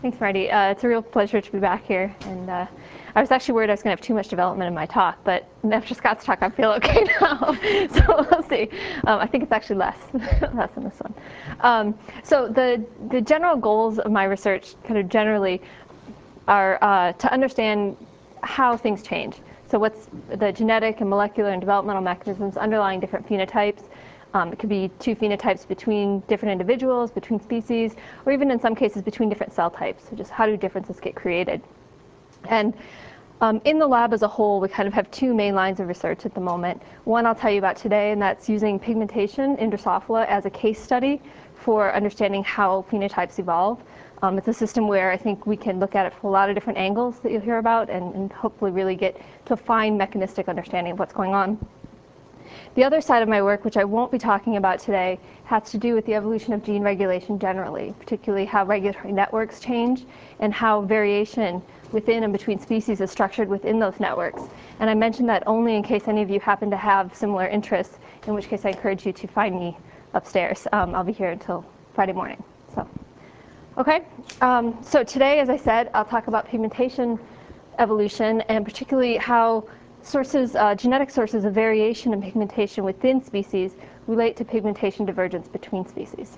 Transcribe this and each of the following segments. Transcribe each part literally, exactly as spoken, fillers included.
Thanks, Marty. Uh, it's a real pleasure to be back here. And uh, I was actually worried I was going to have too much development in my talk, but after Scott's talk, I feel okay now. So we'll see. Um, I think it's actually less, less than this one. Um, so the the general goals of my research, kind of generally, are uh, to understand how things change. So what's the genetic and molecular and developmental mechanisms underlying different phenotypes. Um, it could be two phenotypes between different individuals, between species, or even in some cases between different cell types. So just how do differences get created? And um, in the lab as a whole, we kind of have two main lines of research at the moment. One I'll tell you about today, and that's using pigmentation in Drosophila as a case study for understanding how phenotypes evolve. Um, it's a system where I think we can look at it from a lot of different angles that you'll hear about and, and hopefully really get to a fine mechanistic understanding of what's going on. The other side of my work, which I won't be talking about today, has to do with the evolution of gene regulation generally, particularly how regulatory networks change and how variation within and between species is structured within those networks. And I mention that only in case any of you happen to have similar interests, in which case I encourage you to find me upstairs. Um, I'll be here until Friday morning. So, okay. Um, so today, as I said, I'll talk about pigmentation evolution and particularly how sources, uh, genetic sources of variation in pigmentation within species relate to pigmentation divergence between species.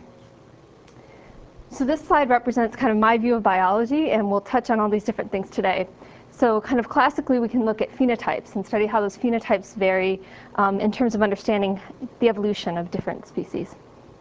So this slide represents kind of my view of biology, and we'll touch on all these different things today. So kind of classically, we can look at phenotypes and study how those phenotypes vary um, in terms of understanding the evolution of different species.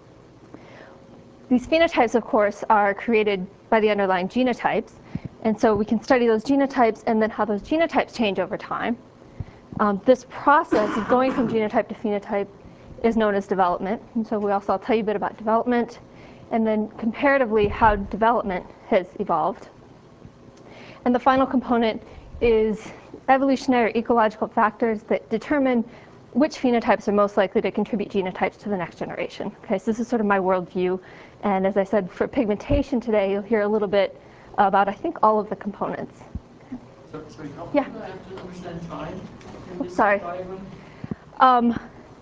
These phenotypes, of course, are created by the underlying genotypes, and so we can study those genotypes and then how those genotypes change over time. Um, this process of going from genotype to phenotype is known as development. And so we also, I'll tell you a bit about development, and then comparatively how development has evolved. And the final component is evolutionary or ecological factors that determine which phenotypes are most likely to contribute genotypes to the next generation. Okay, so this is sort of my worldview. And as I said, for pigmentation today, you'll hear a little bit about, I think, all of the components. So, sorry, how yeah. do I have to understand time? Oops, sorry. Um,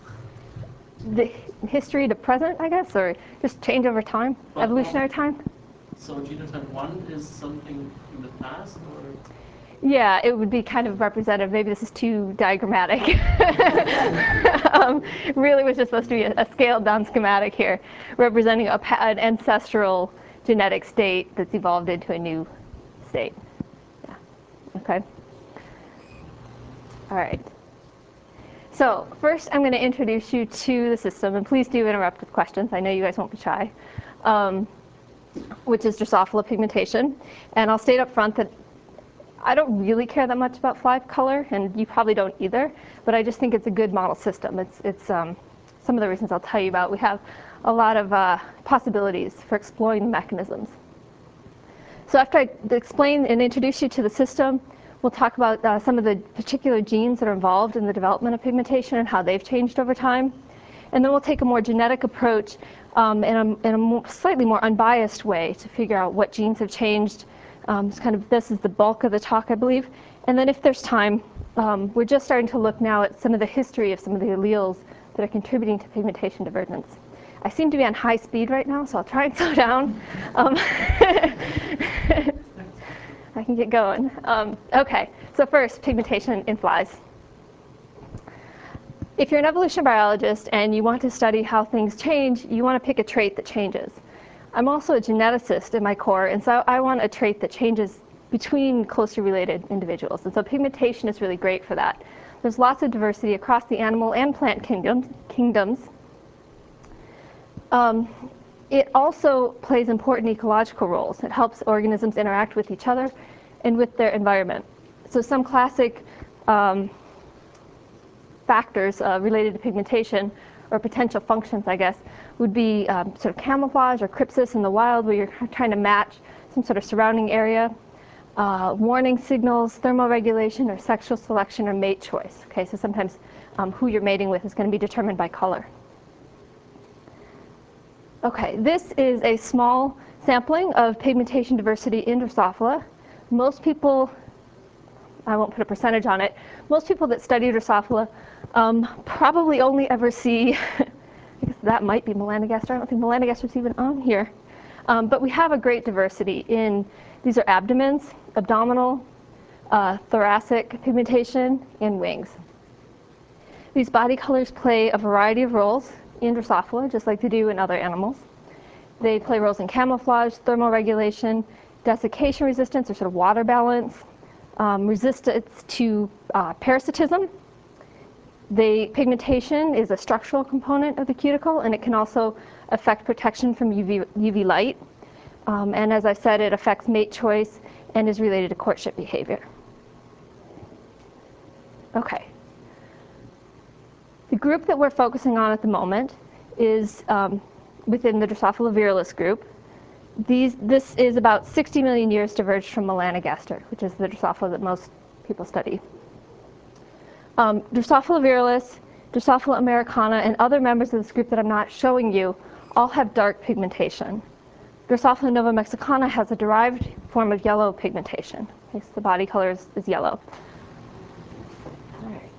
the history to present, I guess, or just change over time, but evolutionary um, time? So genotype one is something in the past, or? Yeah, it would be kind of representative. Maybe this is too diagrammatic. um, really was just supposed to be a, a scaled down schematic here, representing a, an ancestral genetic state that's evolved into a new state. Yeah, okay. All right. So first, I'm going to introduce you to the system, and please do interrupt with questions. I know you guys won't be shy, um, which is Drosophila pigmentation. And I'll state up front that I don't really care that much about fly color, and you probably don't either, but I just think it's a good model system. It's, it's um, some of the reasons I'll tell you about. We have a lot of uh, possibilities for exploring the mechanisms. So after I explain and introduce you to the system, we'll talk about uh, some of the particular genes that are involved in the development of pigmentation and how they've changed over time. And then we'll take a more genetic approach um, in a, in a more, slightly more unbiased way to figure out what genes have changed. Um, it's kind of, this is the bulk of the talk, I believe. And then if there's time, um, we're just starting to look now at some of the history of some of the alleles that are contributing to pigmentation divergence. I seem to be on high speed right now, so I'll try and slow down. Um, I can get going. Um, okay, so first, pigmentation in flies. If you're an evolution biologist and you want to study how things change, you want to pick a trait that changes. I'm also a geneticist in my core, and so I want a trait that changes between closely related individuals. And so pigmentation is really great for that. There's lots of diversity across the animal and plant kingdoms. kingdoms. Um, it also plays important ecological roles. It helps organisms interact with each other and with their environment. So some classic um, factors uh, related to pigmentation, or potential functions, I guess, would be um, sort of camouflage or crypsis in the wild, where you're trying to match some sort of surrounding area, uh, warning signals, thermoregulation, or sexual selection or mate choice. Okay, so sometimes um, who you're mating with is going to be determined by color. Okay, this is a small sampling of pigmentation diversity in Drosophila. Most people, I won't put a percentage on it, most people that study Drosophila um, probably only ever see, I guess that might be melanogaster. I don't think melanogaster is even on here. Um, but we have a great diversity in, these are abdomens, abdominal, uh, thoracic pigmentation, and wings. These body colors play a variety of roles in Drosophila, just like they do in other animals. They play roles in camouflage, thermal regulation, desiccation resistance, or sort of water balance, um, resistance to uh, parasitism. The pigmentation is a structural component of the cuticle, and it can also affect protection from U V, U V light. Um, and as I said, it affects mate choice and is related to courtship behavior. Okay. The group that we're focusing on at the moment is um, within the Drosophila virilis group. These, this is about sixty million years diverged from Melanogaster, which is the Drosophila that most people study. Um, Drosophila virilis, Drosophila americana, and other members of this group that I'm not showing you all have dark pigmentation. Drosophila nova mexicana has a derived form of yellow pigmentation. Okay, so the body color is, is yellow. All right.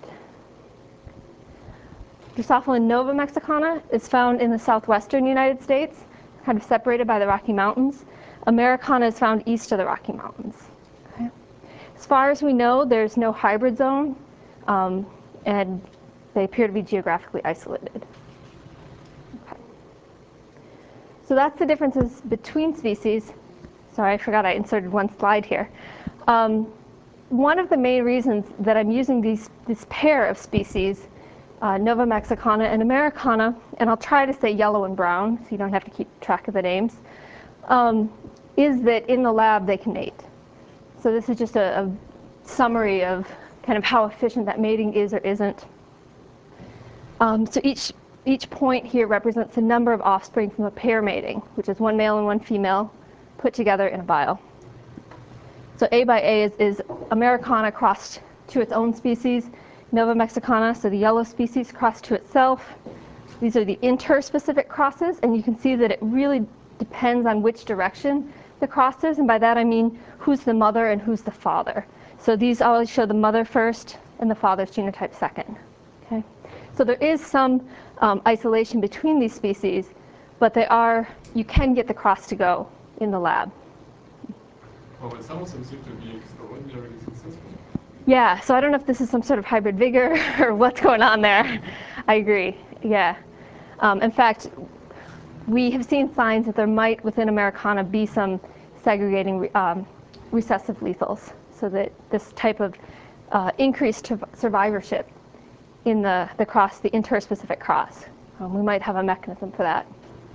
Drosophila nova mexicana is found in the southwestern United States, kind of separated by the Rocky Mountains. Americana is found east of the Rocky Mountains. Okay. As far as we know, there's no hybrid zone, um, and they appear to be geographically isolated. Okay. So that's the differences between species. Sorry, I forgot I inserted one slide here. Um, one of the main reasons that I'm using these, this pair of species, uh, Nova mexicana and Americana, and I'll try to say yellow and brown so you don't have to keep track of the names, um, is that in the lab they can mate. So this is just a, a summary of kind of how efficient that mating is or isn't. Um, so each, each point here represents the number of offspring from a pair mating, which is one male and one female put together in a vial. So A by A is, is Americana crossed to its own species, Nova mexicana, so the yellow species crossed to itself. These are the interspecific crosses, and you can see that it really depends on which direction the cross is, and by that I mean who's the mother and who's the father. So these always show the mother first and the father's genotype second. Okay? So there is some um, isolation between these species, but they are, you can get the cross to go in the lab. Oh, but some of them seem to be extraordinarily successful. Yeah, so I don't know if this is some sort of hybrid vigor or what's going on there. I agree, yeah. Um, in fact, we have seen signs that there might, within Americana, be some segregating um, recessive lethals, so that this type of uh, increased survivorship in the, the cross, the interspecific cross. Um, we might have a mechanism for that.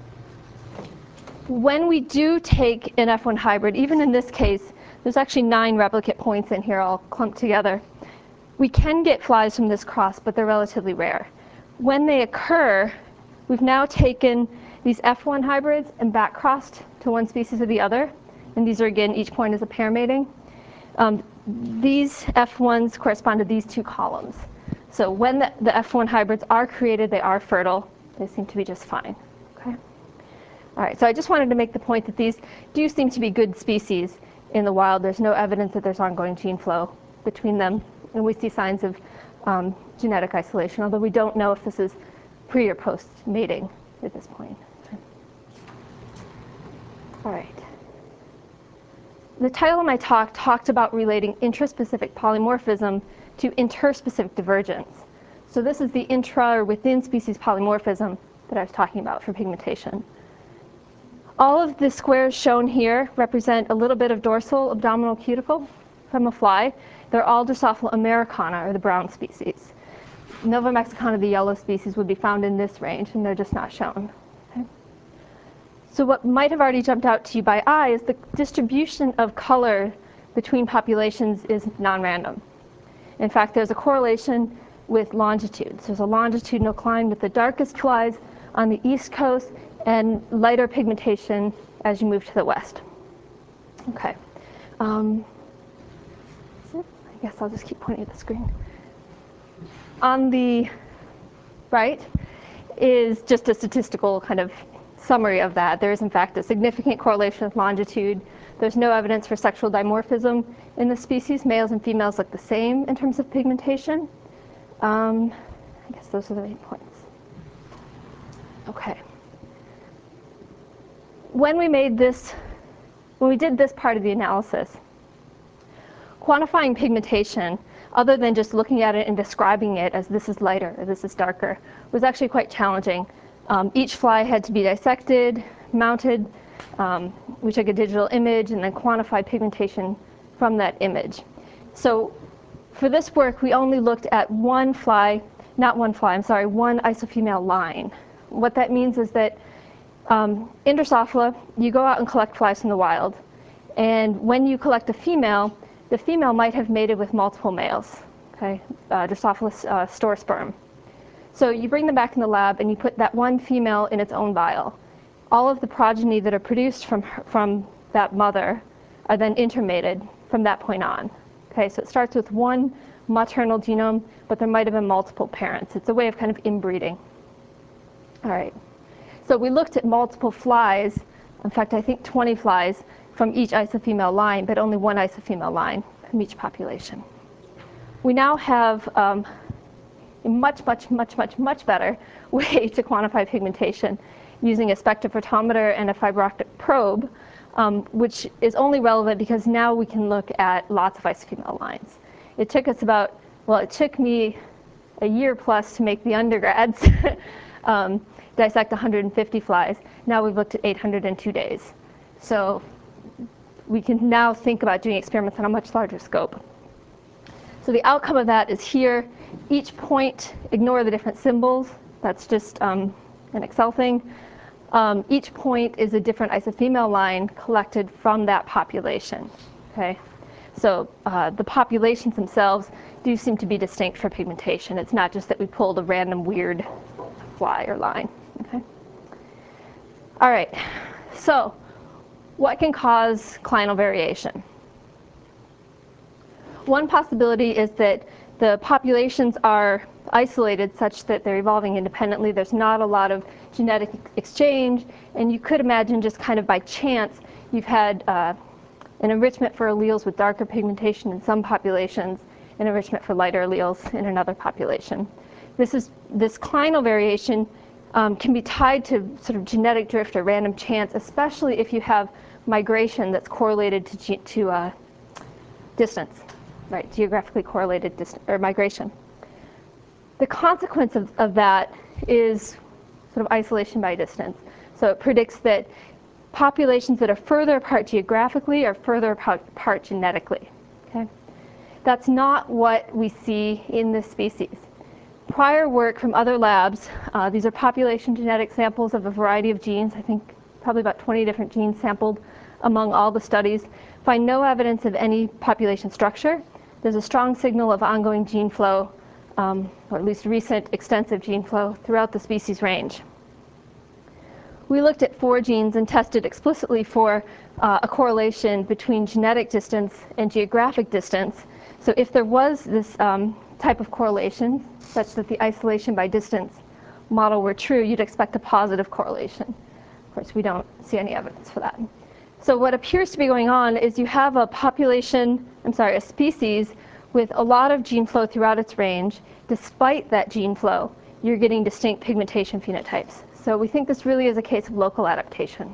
When we do take an F one hybrid, even in this case, there's actually nine replicate points in here all clumped together. We can get flies from this cross, but they're relatively rare. When they occur, we've now taken these F one hybrids and back crossed to one species or the other. And these are, again, each point is a pair mating. Um, these F ones correspond to these two columns. So when the, the F one hybrids are created, they are fertile. They seem to be just fine. Okay? All right, so I just wanted to make the point that these do seem to be good species in the wild. There's no evidence that there's ongoing gene flow between them. And we see signs of um, genetic isolation, although we don't know if this is pre or post mating at this point. All right. The title of my talk talked about relating intraspecific polymorphism to interspecific divergence. So this is the intra or within species polymorphism that I was talking about for pigmentation. All of the squares shown here represent a little bit of dorsal abdominal cuticle from a fly. They're all Drosophila americana, or the brown species. Nova mexicana, the yellow species, would be found in this range, and they're just not shown. Okay? So what might have already jumped out to you by eye is the distribution of color between populations is non-random. In fact, there's a correlation with longitude. So there's a longitudinal climb with the darkest flies on the east coast and lighter pigmentation as you move to the west. Okay. Um, I guess I'll just keep pointing at the screen. On the right is just a statistical kind of summary of that. There is, in fact, a significant correlation with longitude. There's no evidence for sexual dimorphism in the species. Males and females look the same in terms of pigmentation. Um, I guess those are the main points. Okay. when we made this, when we did this part of the analysis, quantifying pigmentation, other than just looking at it and describing it as this is lighter or this is darker, was actually quite challenging. Um, each fly had to be dissected, mounted. Um, we took a digital image and then quantified pigmentation from that image. So for this work, we only looked at one fly, not one fly, I'm sorry, one isofemale line. What that means is that um, in Drosophila, you go out and collect flies from the wild. And when you collect a female, the female might have mated with multiple males, okay? Uh, Drosophila uh, store sperm. So you bring them back in the lab and you put that one female in its own vial. All of the progeny that are produced from, her, from that mother are then intermated from that point on. Okay, so it starts with one maternal genome, but there might have been multiple parents. It's a way of kind of inbreeding. All right, so we looked at multiple flies, in fact I think twenty flies from each isofemale line, but only one isofemale line from each population. We now have um, a much, much, much, much, much better way to quantify pigmentation using a spectrophotometer and a fiber optic probe, um, which is only relevant because now we can look at lots of isofemale lines. It took us about, well, it took me a year plus to make the undergrads um, dissect one hundred fifty flies. Now we've looked at eight hundred in two days. So we can now think about doing experiments on a much larger scope. So the outcome of that is here. Each point, ignore the different symbols. That's just um, an Excel thing. Um, each point is a different isofemale line collected from that population. Okay, so uh, the populations themselves do seem to be distinct for pigmentation. It's not just that we pulled a random weird fly or line. Okay. All right. So, what can cause clinal variation? One possibility is that the populations are isolated such that they're evolving independently. There's not a lot of genetic exchange, and you could imagine just kind of by chance you've had uh, an enrichment for alleles with darker pigmentation in some populations, and enrichment for lighter alleles in another population. This is this clinal variation um, can be tied to sort of genetic drift or random chance, especially if you have migration that's correlated to ge to uh, distance, right? Geographically correlated dist or migration. The consequence of, of that is sort of isolation by distance. So it predicts that populations that are further apart geographically are further apart genetically. Okay? That's not what we see in this species. Prior work from other labs, uh, these are population genetic samples of a variety of genes, I think probably about twenty different genes sampled among all the studies, find no evidence of any population structure. There's a strong signal of ongoing gene flow, um, or at least recent extensive gene flow throughout the species range. We looked at four genes and tested explicitly for uh, a correlation between genetic distance and geographic distance. So if there was this um, type of correlation, such that the isolation by distance model were true, you'd expect a positive correlation. Of course, we don't see any evidence for that. So what appears to be going on is you have a population, I'm sorry, a species with a lot of gene flow throughout its range. Despite that gene flow, you're getting distinct pigmentation phenotypes. So we think this really is a case of local adaptation.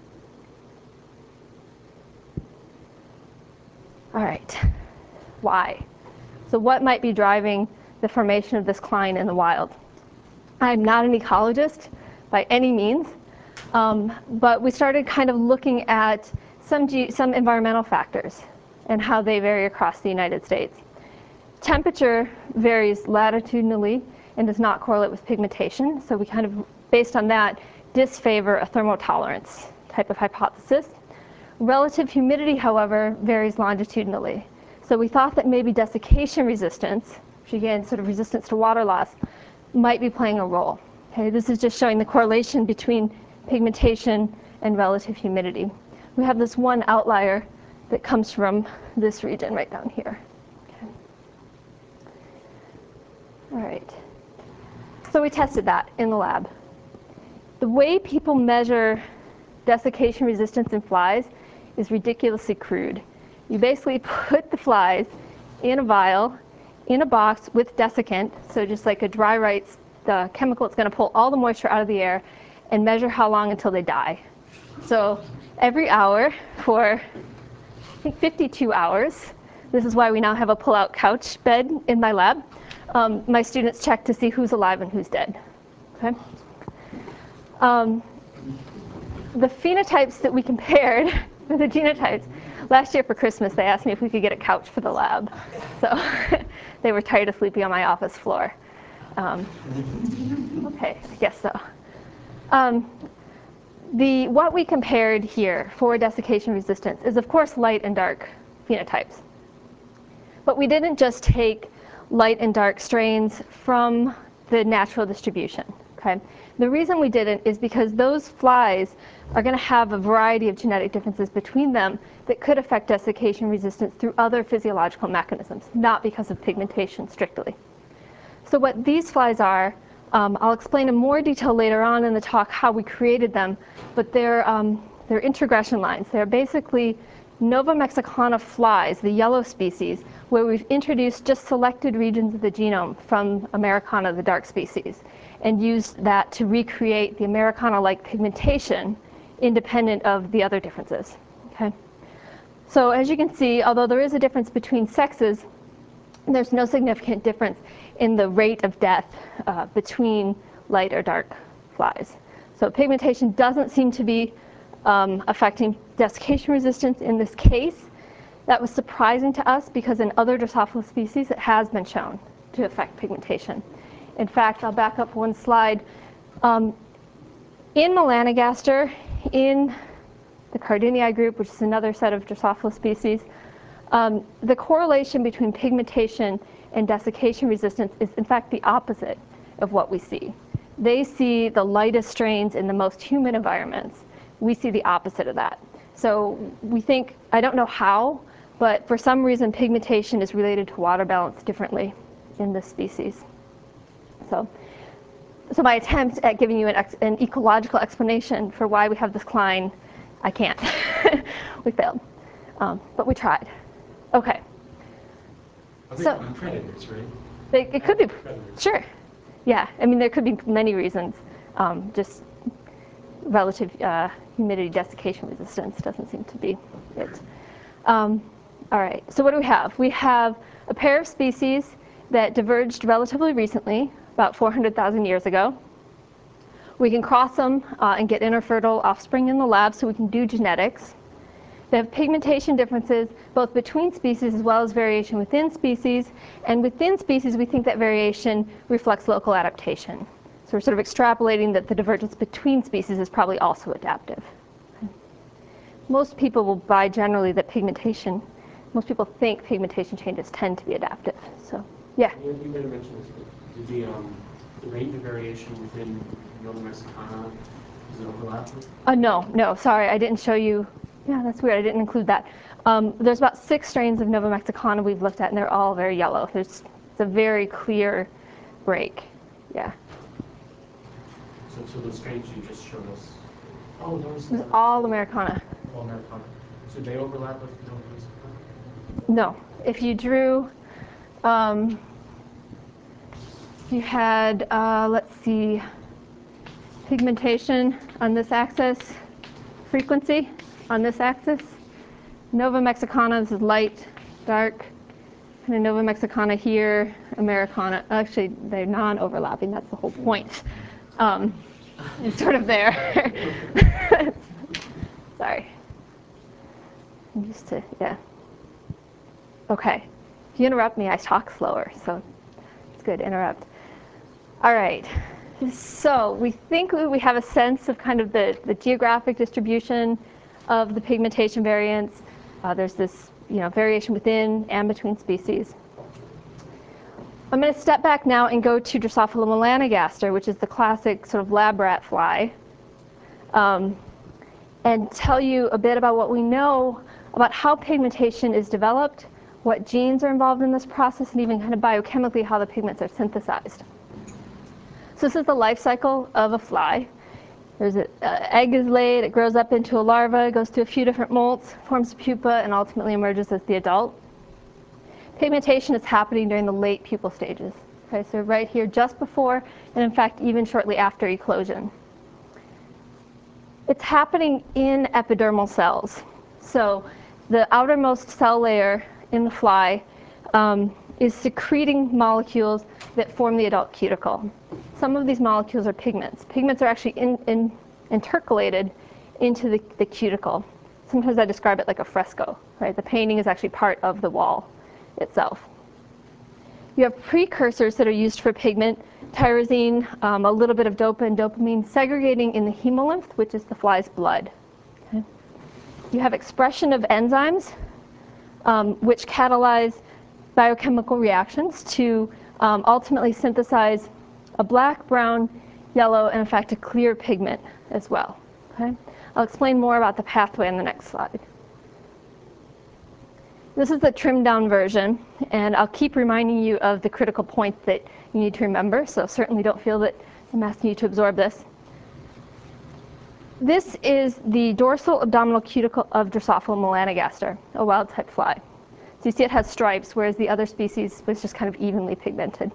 All right, why? So what might be driving the formation of this cline in the wild? I'm not an ecologist by any means, um, but we started kind of looking at some, ge some environmental factors and how they vary across the United States. Temperature varies latitudinally and does not correlate with pigmentation, so we kind of, based on that, disfavor a thermotolerance type of hypothesis. Relative humidity, however, varies longitudinally. So we thought that maybe desiccation resistance, which again, sort of resistance to water loss, might be playing a role. Okay, this is just showing the correlation between pigmentation and relative humidity. We have this one outlier that comes from this region right down here. Okay. All right. So we tested that in the lab. The way people measure desiccation resistance in flies is ridiculously crude. You basically put the flies in a vial, in a box with desiccant, so just like a dry rice, the chemical that's going to pull all the moisture out of the air, and measure how long until they die. So every hour for, I think, fifty-two hours, this is why we now have a pull-out couch bed in my lab, um, my students check to see who's alive and who's dead. Okay? Um, the phenotypes that we compared, the genotypes, last year for Christmas they asked me if we could get a couch for the lab. So they were tired of sleeping on my office floor. Um, okay, I guess so. Um, the, what we compared here for desiccation resistance is, of course, light and dark phenotypes. But we didn't just take light and dark strains from the natural distribution. Okay? The reason we didn't is because those flies are going to have a variety of genetic differences between them that could affect desiccation resistance through other physiological mechanisms, not because of pigmentation strictly. So what these flies are, um, I'll explain in more detail later on in the talk how we created them, but they're, um, they're introgression lines. They're basically Nova mexicana flies, the yellow species, where we've introduced just selected regions of the genome from Americana, the dark species, and used that to recreate the Americana-like pigmentation independent of the other differences. Okay? So as you can see, although there is a difference between sexes, there's no significant difference in the rate of death uh, between light or dark flies. So pigmentation doesn't seem to be um, affecting desiccation resistance in this case. That was surprising to us because in other Drosophila species it has been shown to affect pigmentation. In fact, I'll back up one slide. Um, in Melanogaster, in the Cardinii group, which is another set of Drosophila species, um, the correlation between pigmentation and desiccation resistance is in fact the opposite of what we see. They see the lightest strains in the most humid environments. We see the opposite of that. So we think, I don't know how, but for some reason pigmentation is related to water balance differently in this species. So, so my attempt at giving you an, ex an ecological explanation for why we have this decline, I can't. We failed, um, but we tried. Okay. I think So, predators, right? They, it could be, Predators. sure. Yeah, I mean, there could be many reasons. Um, just relative uh, humidity desiccation resistance doesn't seem to be it. Um, all right, so what do we have? We have a pair of species that diverged relatively recently, about four hundred thousand years ago. We can cross them uh, and get interfertile offspring in the lab so we can do genetics. They have pigmentation differences both between species as well as variation within species. And within species, we think that variation reflects local adaptation. So we're sort of extrapolating that the divergence between species is probably also adaptive. Most people will buy generally that pigmentation, most people think pigmentation changes tend to be adaptive. So, yeah? You, you made a mention of this, but did the, um, the range of variation within Nova mexicana, does it overlap with? Uh, no, no, sorry, I didn't show you. Yeah, that's weird, I didn't include that. Um, there's about six strains of Nova mexicana we've looked at, and they're all very yellow. There's it's a very clear break, yeah. So, so those strains you just showed us, oh, those It's are all Americana. all Americana. So they overlap with Nova mexicana? No, if you drew, um, you had, uh, let's see, pigmentation on this axis, frequency on this axis. Nova mexicana, this is light, dark, kind of Nova mexicana here, Americana. Actually, they're non-overlapping, that's the whole point. Um, it's sort of there. Sorry. I'm used to, yeah. Okay. If you interrupt me, I talk slower, so it's good, interrupt. All right. So we think we have a sense of kind of the, the geographic distribution of the pigmentation variants. Uh, there's this, you know, variation within and between species. I'm going to step back now and go to Drosophila melanogaster, which is the classic sort of lab rat fly, um, and tell you a bit about what we know about how pigmentation is developed, what genes are involved in this process, and even kind of biochemically how the pigments are synthesized. So this is the life cycle of a fly. There's an uh, egg is laid, it grows up into a larva, goes through a few different molts, forms a pupa, and ultimately emerges as the adult. Pigmentation is happening during the late pupal stages. Okay, so right here just before, and in fact even shortly after eclosion. It's happening in epidermal cells. So the outermost cell layer in the fly um, is secreting molecules that form the adult cuticle. Some of these molecules are pigments. Pigments are actually in, in, intercalated into the, the cuticle. Sometimes I describe it like a fresco, right? The painting is actually part of the wall itself. You have precursors that are used for pigment, tyrosine, um, a little bit of dopa and dopamine, segregating in the hemolymph, which is the fly's blood. Okay? You have expression of enzymes, um, which catalyze biochemical reactions to um, ultimately synthesize a black, brown, yellow, and in fact a clear pigment as well. Okay? I'll explain more about the pathway on the next slide. This is the trimmed down version, and I'll keep reminding you of the critical points that you need to remember, so certainly don't feel that I'm asking you to absorb this. This is the dorsal abdominal cuticle of Drosophila melanogaster, a wild type fly. So you see it has stripes, whereas the other species was just kind of evenly pigmented.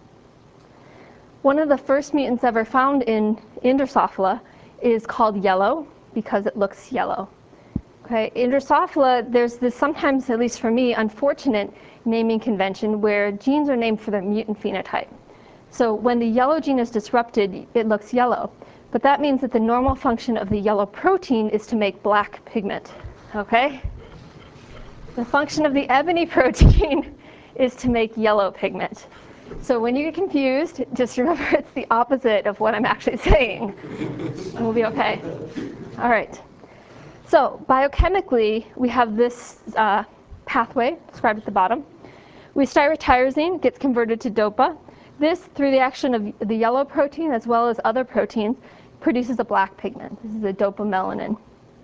One of the first mutants ever found in, in Drosophila is called yellow because it looks yellow. Okay, in Drosophila, there's this sometimes, at least for me, unfortunate naming convention where genes are named for their mutant phenotype. So when the yellow gene is disrupted, it looks yellow. But that means that the normal function of the yellow protein is to make black pigment. Okay? The function of the ebony protein is to make yellow pigment. So when you get confused, just remember it's the opposite of what I'm actually saying. And we'll be okay. All right. So biochemically, we have this uh, pathway described at the bottom. Styrotyrosine gets converted to dopa. This, through the action of the yellow protein as well as other proteins, produces a black pigment. This is a dopamelanin.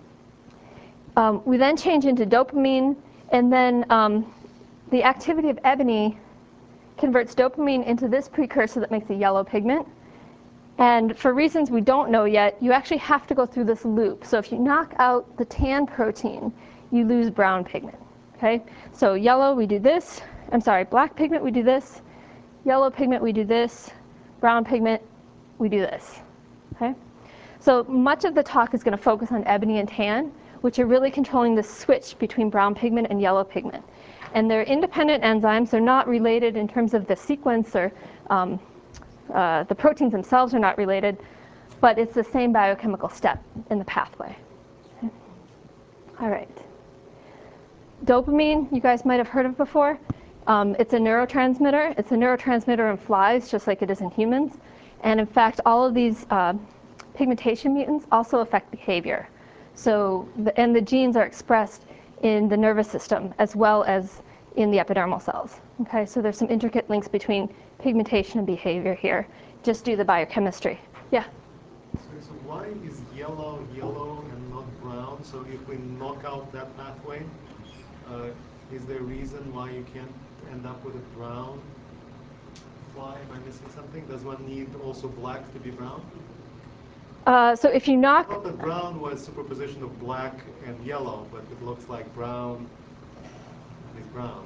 Um, we then change into dopamine, and then um, the activity of ebony converts dopamine into this precursor that makes a yellow pigment. And for reasons we don't know yet, you actually have to go through this loop. So if you knock out the tan protein, you lose brown pigment. Okay? So yellow, we do this. I'm sorry, black pigment, we do this. Yellow pigment, we do this. Brown pigment, we do this. Okay? So much of the talk is going to focus on ebony and tan, which are really controlling the switch between brown pigment and yellow pigment. And they're independent enzymes. They're not related in terms of the sequence or um, Uh, the proteins themselves are not related, but it's the same biochemical step in the pathway. Okay. All right. Dopamine, you guys might have heard of before. Um, it's a neurotransmitter. It's a neurotransmitter in flies, just like it is in humans. And in fact, all of these uh, pigmentation mutants also affect behavior. So, the, and the genes are expressed in the nervous system as well as in the epidermal cells. Okay, so there's some intricate links between pigmentation and behavior here. Just do the biochemistry. Yeah? So, so why is yellow yellow and not brown? So if we knock out that pathway, uh, is there a reason why you can't end up with a brown fly? Am I missing something? Does one need also black to be brown? Uh, so if you knock... I thought that brown was superposition of black and yellow, but it looks like brown is brown.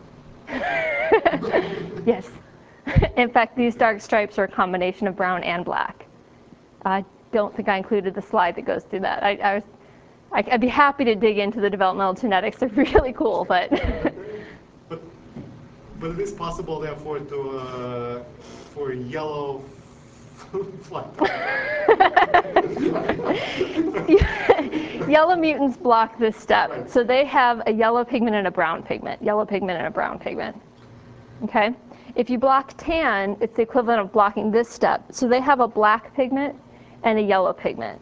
Yes. In fact, these dark stripes are a combination of brown and black. I don't think I included the slide that goes through that. I, I was, I'd be happy to dig into the developmental genetics. They're really cool, but... but, but it is possible, therefore, to uh, for yellow fly. Yellow mutants block this step. Right. So they have a yellow pigment and a brown pigment. Yellow pigment and a brown pigment. Okay? If you block tan, it's the equivalent of blocking this step. So they have a black pigment and a yellow pigment.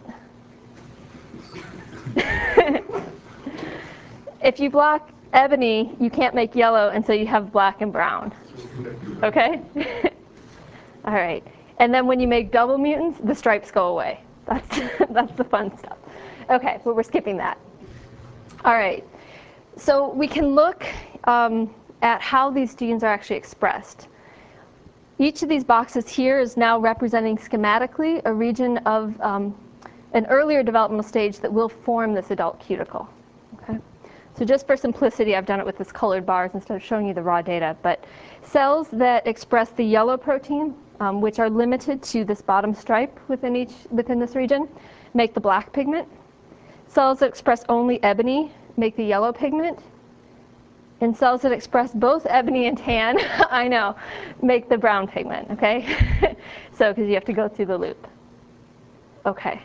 If you block ebony, you can't make yellow, and so you have black and brown. Okay? All right. And then when you make double mutants, the stripes go away. That's, that's the fun stuff. Okay, but we're skipping that. All right. So we can look um, at how these genes are actually expressed. Each of these boxes here is now representing schematically a region of um, an earlier developmental stage that will form this adult cuticle. Okay? So just for simplicity, I've done it with this colored bars instead of showing you the raw data. But cells that express the yellow protein, um, which are limited to this bottom stripe within each within this region, make the black pigment. Cells that express only ebony make the yellow pigment. And cells that express both ebony and tan, I know, make the brown pigment, okay? So, because you have to go through the loop. Okay.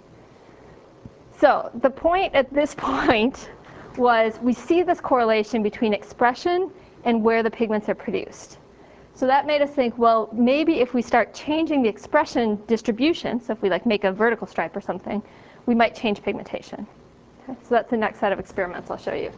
So, the point at this point was we see this correlation between expression and where the pigments are produced. So that made us think, well, maybe if we start changing the expression distribution, so if we like make a vertical stripe or something, we might change pigmentation. Okay, so that's the next set of experiments I'll show you.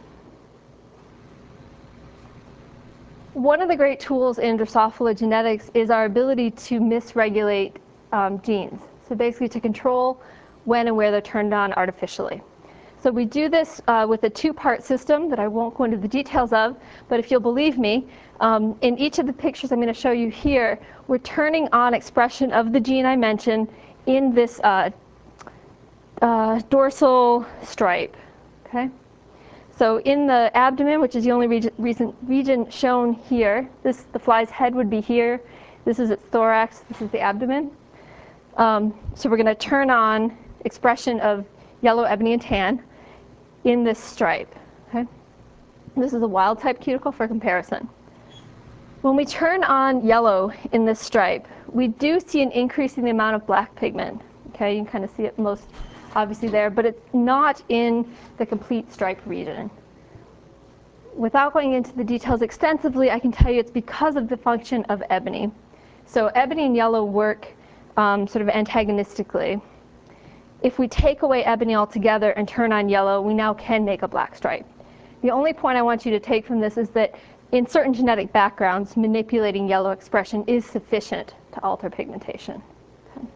One of the great tools in Drosophila genetics is our ability to misregulate um, genes. So basically to control when and where they're turned on artificially. So we do this uh, with a two-part system that I won't go into the details of, but if you'll believe me, um, in each of the pictures I'm going to show you here, we're turning on expression of the gene I mentioned in this uh, uh, dorsal stripe. Okay? So in the abdomen, which is the only region, region, region shown here, this, the fly's head would be here. This is its thorax. This is the abdomen. Um, so we're going to turn on expression of yellow, ebony, and tan in this stripe. Okay? This is a wild type cuticle for comparison. When we turn on yellow in this stripe, we do see an increase in the amount of black pigment. Okay? You can kind of see it most obviously there, but it's not in the complete stripe region. Without going into the details extensively, I can tell you it's because of the function of ebony. So ebony and yellow work um, sort of antagonistically. If we take away ebony altogether and turn on yellow, we now can make a black stripe. The only point I want you to take from this is that in certain genetic backgrounds, manipulating yellow expression is sufficient to alter pigmentation. Okay.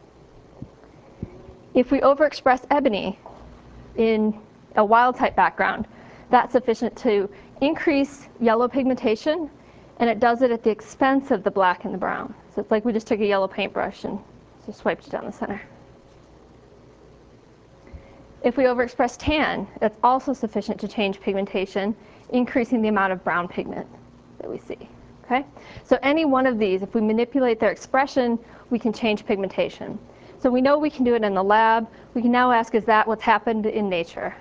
If we overexpress ebony in a wild type background, that's sufficient to increase yellow pigmentation, and it does it at the expense of the black and the brown. So it's like we just took a yellow paintbrush and just swiped it down the center. If we overexpress tan, that's also sufficient to change pigmentation, increasing the amount of brown pigment that we see. Okay? So any one of these, if we manipulate their expression, we can change pigmentation. So we know we can do it in the lab. We can now ask, is that what's happened in nature?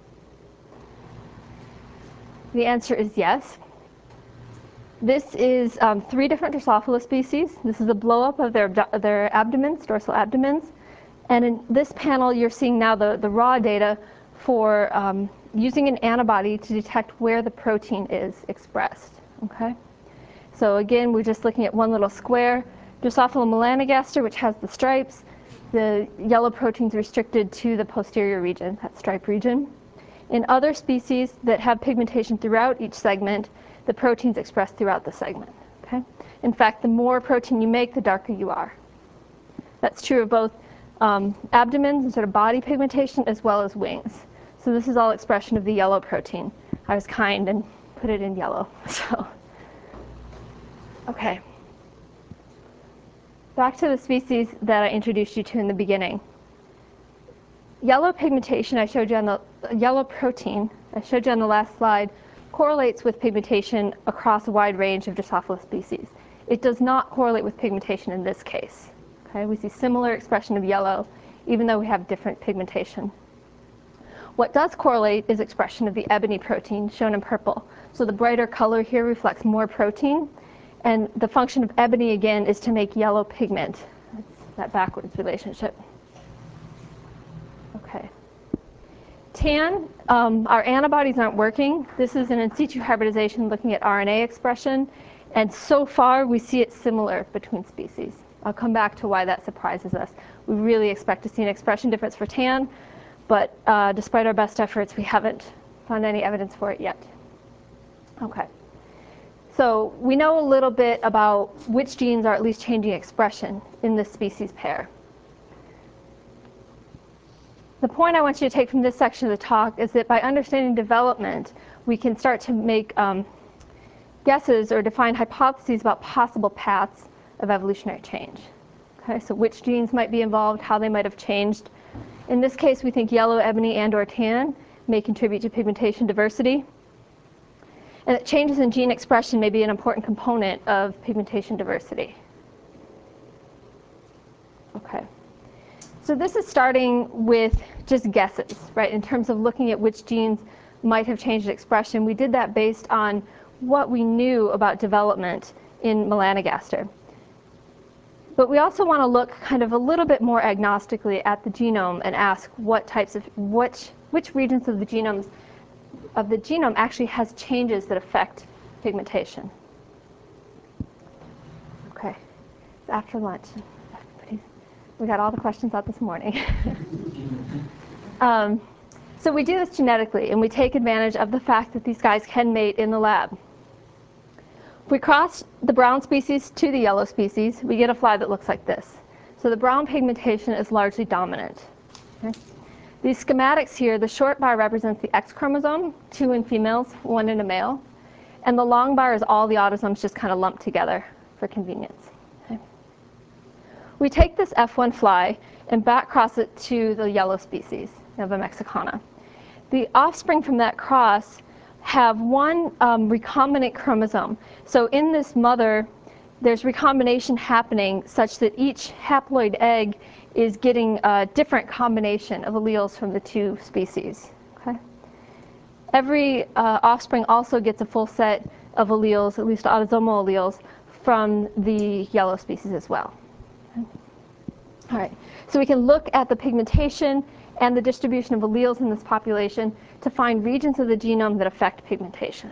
The answer is yes. This is um, three different Drosophila species. This is a blow-up of their, their abdomens, dorsal abdomens. And in this panel, you're seeing now the, the raw data for um, using an antibody to detect where the protein is expressed. Okay? So again, we're just looking at one little square. Drosophila melanogaster, which has the stripes, the yellow protein's restricted to the posterior region, that stripe region. In other species that have pigmentation throughout each segment, the protein's expressed throughout the segment. Okay? In fact, the more protein you make, the darker you are. That's true of both um, abdomens and sort of body pigmentation as well as wings. So this is all expression of the yellow protein. I was kind and put it in yellow. So, okay. Back to the species that I introduced you to in the beginning. Yellow pigmentation I showed you on the yellow protein I showed you on the last slide correlates with pigmentation across a wide range of Drosophila species. It does not correlate with pigmentation in this case. Okay, we see similar expression of yellow, even though we have different pigmentation. What does correlate is expression of the ebony protein, shown in purple. So the brighter color here reflects more protein, and the function of ebony, again, is to make yellow pigment. That's that backwards relationship. Okay. Tan, um, our antibodies aren't working. This is an in situ hybridization looking at R N A expression, and so far we see it similar between species. I'll come back to why that surprises us. We really expect to see an expression difference for tan, but uh, despite our best efforts, we haven't found any evidence for it yet. Okay. So we know a little bit about which genes are at least changing expression in this species pair. The point I want you to take from this section of the talk is that by understanding development, we can start to make um, guesses or define hypotheses about possible paths of evolutionary change. Okay, so which genes might be involved, how they might have changed. In this case, we think yellow, ebony, and or tan may contribute to pigmentation diversity. And that changes in gene expression may be an important component of pigmentation diversity. Okay. So this is starting with just guesses, right, in terms of looking at which genes might have changed expression. We did that based on what we knew about development in melanogaster. But we also want to look kind of a little bit more agnostically at the genome and ask what types of, which, which regions of the genomes of the genome actually has changes that affect pigmentation. Okay, it's after lunch. We got all the questions out this morning. um, so we do this genetically, and we take advantage of the fact that these guys can mate in the lab. If we cross the brown species to the yellow species, we get a fly that looks like this. So the brown pigmentation is largely dominant. Okay? These schematics here, the short bar represents the X chromosome, two in females, one in a male. And the long bar is all the autosomes just kind of lumped together for convenience. Okay? We take this F one fly and back cross it to the yellow species, Nova mexicana. The offspring from that cross have one um, recombinant chromosome. So in this mother, there's recombination happening such that each haploid egg is getting a different combination of alleles from the two species. Okay? Every uh, offspring also gets a full set of alleles, at least autosomal alleles, from the yellow species as well. Okay? All right, so we can look at the pigmentation and the distribution of alleles in this population to find regions of the genome that affect pigmentation.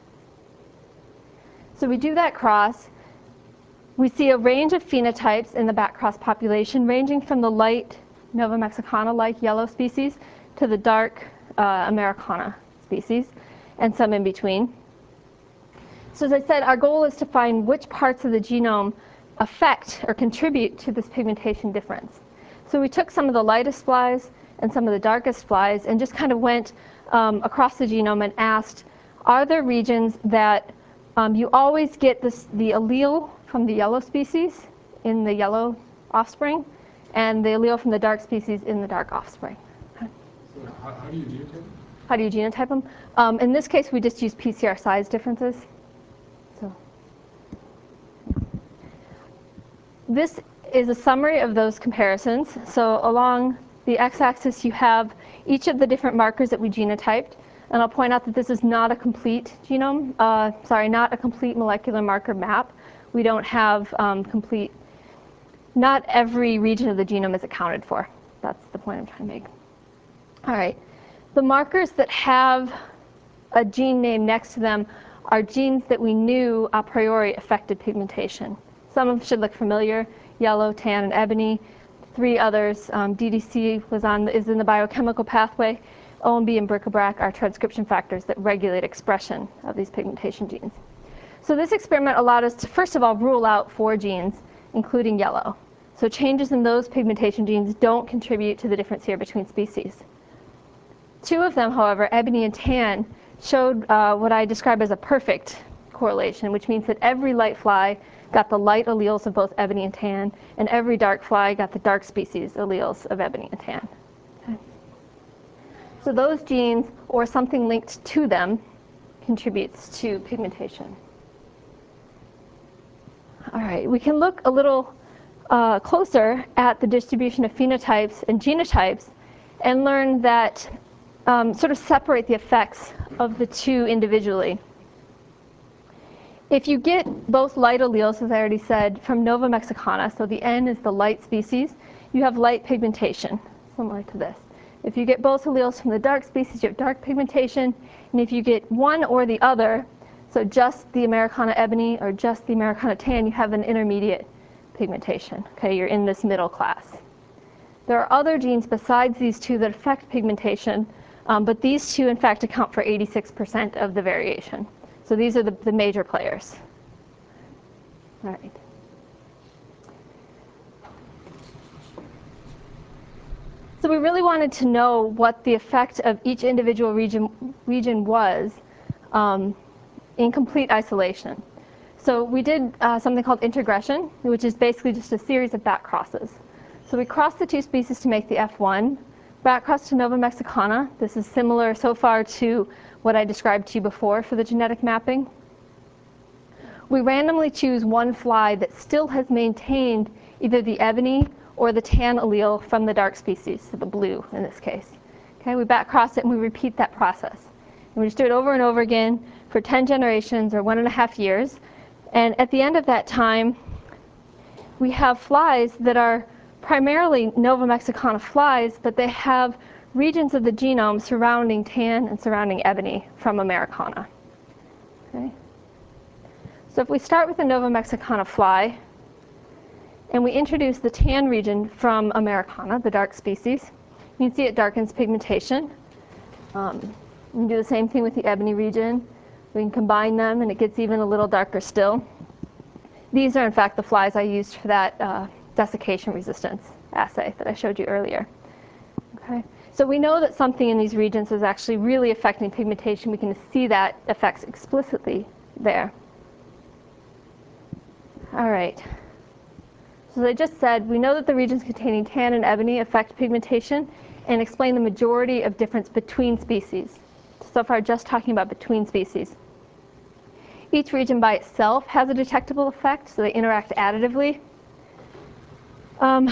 So we do that cross. We see a range of phenotypes in the back-cross population, ranging from the light Nova mexicana-like yellow species to the dark uh, Americana species, and some in between. So as I said, our goal is to find which parts of the genome affect or contribute to this pigmentation difference. So we took some of the lightest flies and some of the darkest flies and just kind of went um, across the genome and asked, are there regions that um, you always get this, the allele from the yellow species in the yellow offspring and the allele from the dark species in the dark offspring? Okay. So how, how do you genotype them? How do you genotype them? Um, in this case, we just use P C R size differences. So this is a summary of those comparisons. So along the x-axis, you have each of the different markers that we genotyped. And I'll point out that this is not a complete genome, uh, sorry, not a complete molecular marker map. We don't have um, complete, not every region of the genome is accounted for. That's the point I'm trying to make. All right, the markers that have a gene name next to them are genes that we knew a priori affected pigmentation. Some of them should look familiar: yellow, tan, and ebony. Three others, um, D D C was on, is in the biochemical pathway. O M B and bric-a-brac are transcription factors that regulate expression of these pigmentation genes. So this experiment allowed us to, first of all, rule out four genes, including yellow. So changes in those pigmentation genes don't contribute to the difference here between species. Two of them, however, ebony and tan, showed uh, what I describe as a perfect correlation, which means that every light fly got the light alleles of both ebony and tan, and every dark fly got the dark species alleles of ebony and tan. Okay. So those genes, or something linked to them, contributes to pigmentation. All right, we can look a little uh, closer at the distribution of phenotypes and genotypes and learn that, um, sort of separate the effects of the two individually. If you get both light alleles, as I already said, from Nova mexicana, so the N is the light species, you have light pigmentation, similar to this. If you get both alleles from the dark species, you have dark pigmentation. And if you get one or the other, so just the Americana ebony or just the Americana tan, you have an intermediate pigmentation. Okay, you're in this middle class. There are other genes besides these two that affect pigmentation, um, but these two, in fact, account for eighty-six percent of the variation. So these are the, the major players. All right. So we really wanted to know what the effect of each individual region, region was um, in complete isolation. So we did uh, something called integration, which is basically just a series of back crosses. So we crossed the two species to make the F one, back cross to Nova mexicana. This is similar so far to what I described to you before for the genetic mapping. We randomly choose one fly that still has maintained either the ebony or the tan allele from the dark species, so the blue in this case. Okay, we back cross it and we repeat that process. And we just do it over and over again for ten generations or one and a half years. And at the end of that time, we have flies that are primarily Nova Mexicana flies, but they have regions of the genome surrounding tan and surrounding ebony from Americana. Okay. So if we start with the Nova Mexicana fly, and we introduce the tan region from Americana, the dark species, you can see it darkens pigmentation. Um, we can do the same thing with the ebony region. We can combine them, and it gets even a little darker still. These are, in fact, the flies I used for that uh, desiccation resistance assay that I showed you earlier. Okay. So we know that something in these regions is actually really affecting pigmentation. We can see that effects explicitly there. All right. So as I just said, we know that the regions containing tan and ebony affect pigmentation and explain the majority of difference between species. So far, just talking about between species. Each region by itself has a detectable effect, so they interact additively. Um,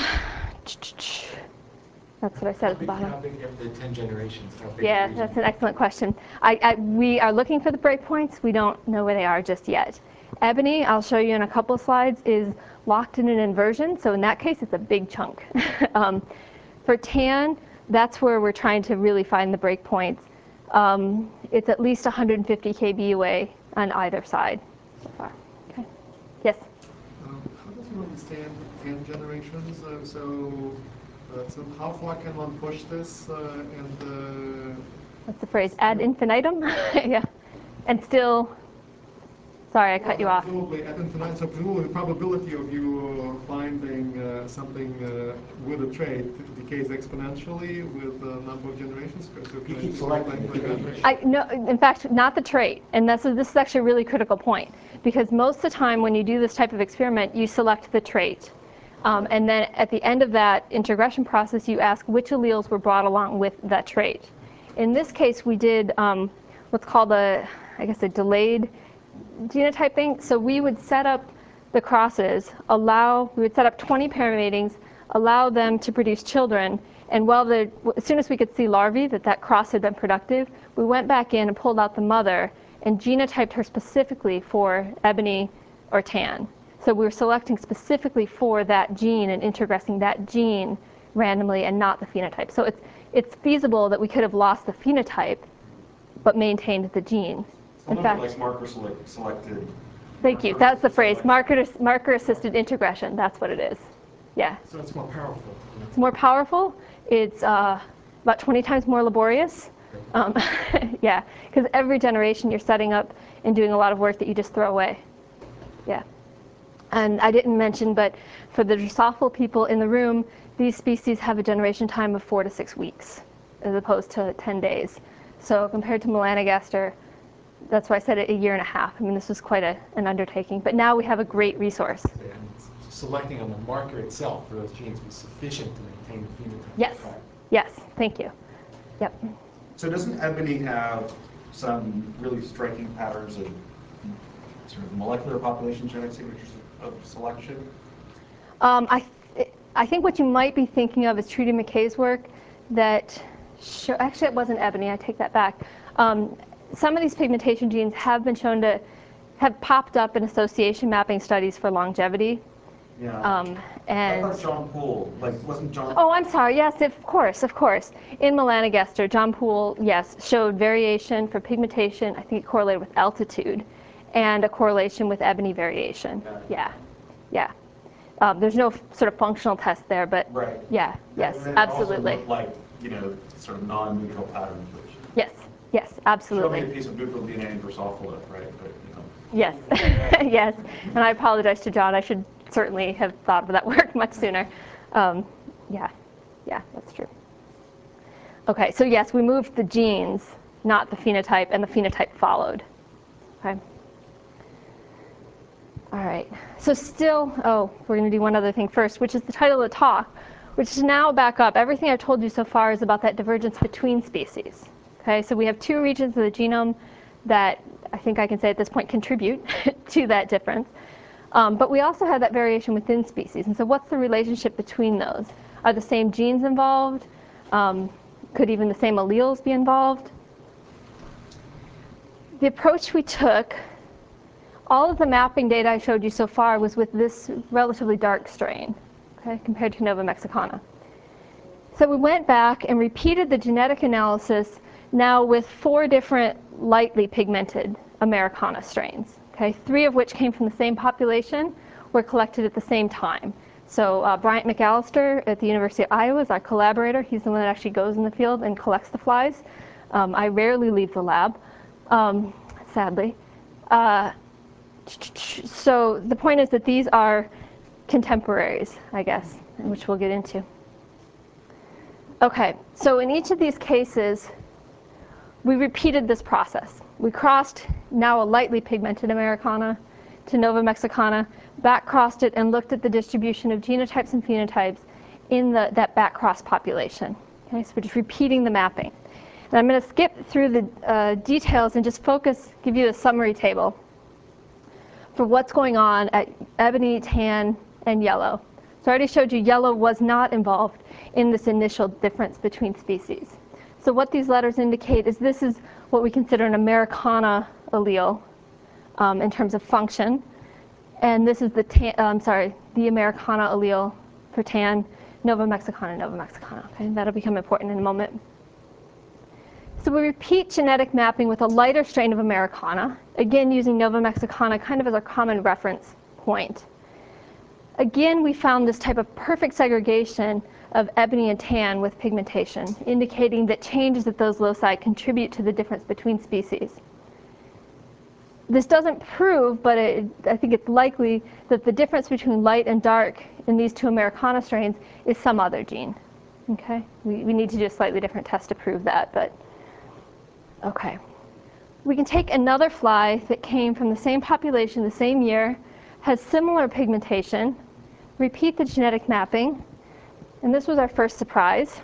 that's what I said at the bottom. How big are the ten generations? How big Yeah, are the that's an regions? excellent question. I, I, we are looking for the breakpoints. We don't know where they are just yet. Ebony, I'll show you in a couple of slides, is locked in an inversion, so in that case, it's a big chunk. um, for tan, that's where we're trying to really find the breakpoints. Um, it's at least one hundred fifty K B away on either side so far. Okay. Yes? Um, how does one understand ten generations? Uh, so, uh, so how far can one push this? Uh, and uh, What's the phrase? Ad infinitum? Yeah. And still, sorry, I cut you off. Presumably, ad infinitum. So presumably, the probability of you finding uh, something uh, with a trait decays exponentially with the number of generations. So You can keep I- selecting like that? it. I, no, in fact, not the trait. And this is, this is actually a really critical point. Because most of the time when you do this type of experiment, you select the trait. Um, and then at the end of that integration process, you ask which alleles were brought along with that trait. In this case, we did um, what's called a, I guess, a delayed genotype thing. So we would set up the crosses, allow, we would set up twenty pair matings, allow them to produce children, and while the, as soon as we could see larvae that that cross had been productive, we went back in and pulled out the mother and genotyped her specifically for ebony or tan. So we were selecting specifically for that gene and introgressing that gene randomly and not the phenotype. So it's, it's feasible that we could have lost the phenotype but maintained the gene. In fact, like marker select, selected. thank you. That's the phrase, marker, marker-assisted integration. That's what it is. Yeah. So it's more powerful. It's more powerful. It's uh, about twenty times more laborious. Um, yeah, because every generation you're setting up and doing a lot of work that you just throw away. Yeah. And I didn't mention, but for the Drosophila people in the room, these species have a generation time of four to six weeks, as opposed to ten days. So compared to Melanogaster, that's why I said it a year and a half. I mean, this was quite a, an undertaking. But now we have a great resource. And selecting on the marker itself for those genes was sufficient to maintain the phenotype. Yes. Right. Yes. Thank you. Yep. So doesn't ebony have some really striking patterns of sort of molecular population genetic signatures of selection? Um, I, th I think what you might be thinking of is Trudy McKay's work that, show, actually it wasn't ebony, I take that back. Um, some of these pigmentation genes have been shown to have popped up in association mapping studies for longevity. Yeah. Um, I and thought John Poole, like, wasn't John? Oh, I'm sorry. Yes, of course, of course. In Melanogaster, John Poole, yes, showed variation for pigmentation. I think it correlated with altitude, and a correlation with ebony variation. Yeah, yeah. Um, there's no f- sort of functional test there, but Right. yeah, yes, And then it also absolutely. looked like, you know, sort of non-neutral patterns, which Yes, yes, show me absolutely. a piece of neutral D N A in Drosophila, right? But, you know. Yes, yes. And I apologize to John. I should certainly have thought of that work much sooner. Um, yeah, yeah, that's true. Okay, so yes, we moved the genes, not the phenotype, and the phenotype followed. Okay. All right. So still, oh, we're going to do one other thing first, which is the title of the talk, which is now back up. Everything I've told you so far is about that divergence between species. Okay, so we have two regions of the genome that I think I can say at this point contribute to that difference. Um, but we also have that variation within species. And so what's the relationship between those? Are the same genes involved? Um, could even the same alleles be involved? The approach we took, all of the mapping data I showed you so far was with this relatively dark strain, okay, compared to Nova Mexicana. So we went back and repeated the genetic analysis now with four different lightly pigmented Americana strains. Okay, three of which came from the same population, were collected at the same time. So uh, Bryant McAllister at the University of Iowa is our collaborator. He's the one that actually goes in the field and collects the flies. Um, I rarely leave the lab, um, sadly. Uh, so the point is that these are contemporaries, I guess, which we'll get into. Okay, so in each of these cases, we repeated this process. We crossed now a lightly pigmented Americana to Nova Mexicana, back crossed it and looked at the distribution of genotypes and phenotypes in the, that back cross population. Okay, so we're just repeating the mapping. And I'm going to skip through the uh, details and just focus, give you a summary table for what's going on at ebony, tan, and yellow. So I already showed you yellow was not involved in this initial difference between species. So what these letters indicate is this is what we consider an Americana allele um, in terms of function. And this is the tan, uh, I'm sorry, the Americana allele for tan, Nova Mexicana, Nova Mexicana. Okay, that'll become important in a moment. So we repeat genetic mapping with a lighter strain of Americana, again using Nova Mexicana kind of as our common reference point. Again, we found this type of perfect segregation of ebony and tan with pigmentation, indicating that changes at those loci contribute to the difference between species. This doesn't prove, but it, I think it's likely that the difference between light and dark in these two Americana strains is some other gene. Okay, we, we need to do a slightly different test to prove that, but okay. We can take another fly that came from the same population the same year, has similar pigmentation, repeat the genetic mapping, and this was our first surprise.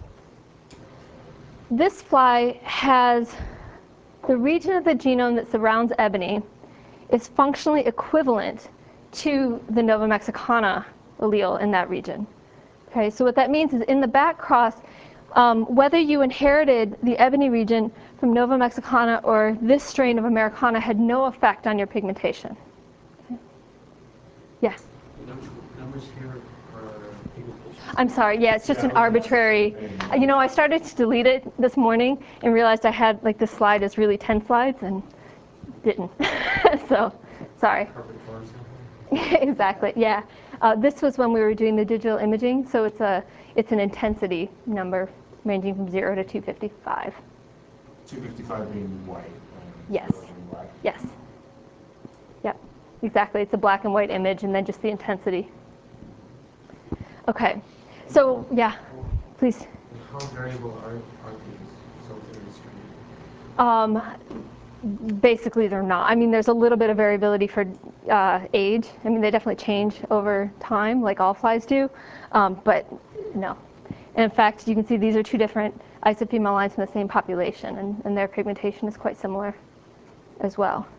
This fly has the region of the genome that surrounds ebony is functionally equivalent to the Nova Mexicana allele in that region. Okay, so what that means is in the back cross, um, whether you inherited the ebony region from Nova Mexicana or this strain of Americana had no effect on your pigmentation. Okay. Yeah? The numbers here are pigmentation. I'm sorry, yeah, it's just an arbitrary, you know, I started to delete it this morning and realized I had, like, this slide is really ten slides and didn't. So, sorry. Exactly, yeah. Uh, this was when we were doing the digital imaging, so it's a it's an intensity number ranging from zero to two fifty-five. two fifty-five being white. Yes. Black. Yes. Yep. Exactly. It's a black and white image, and then just the intensity. Okay. So yeah, please. How variable are are these results in the strain? Um, basically, they're not. I mean, there's a little bit of variability for uh, age. I mean, they definitely change over time, like all flies do. Um, but no. And in fact, you can see these are two different isopfemale lines from the same population, and, and their pigmentation is quite similar as well.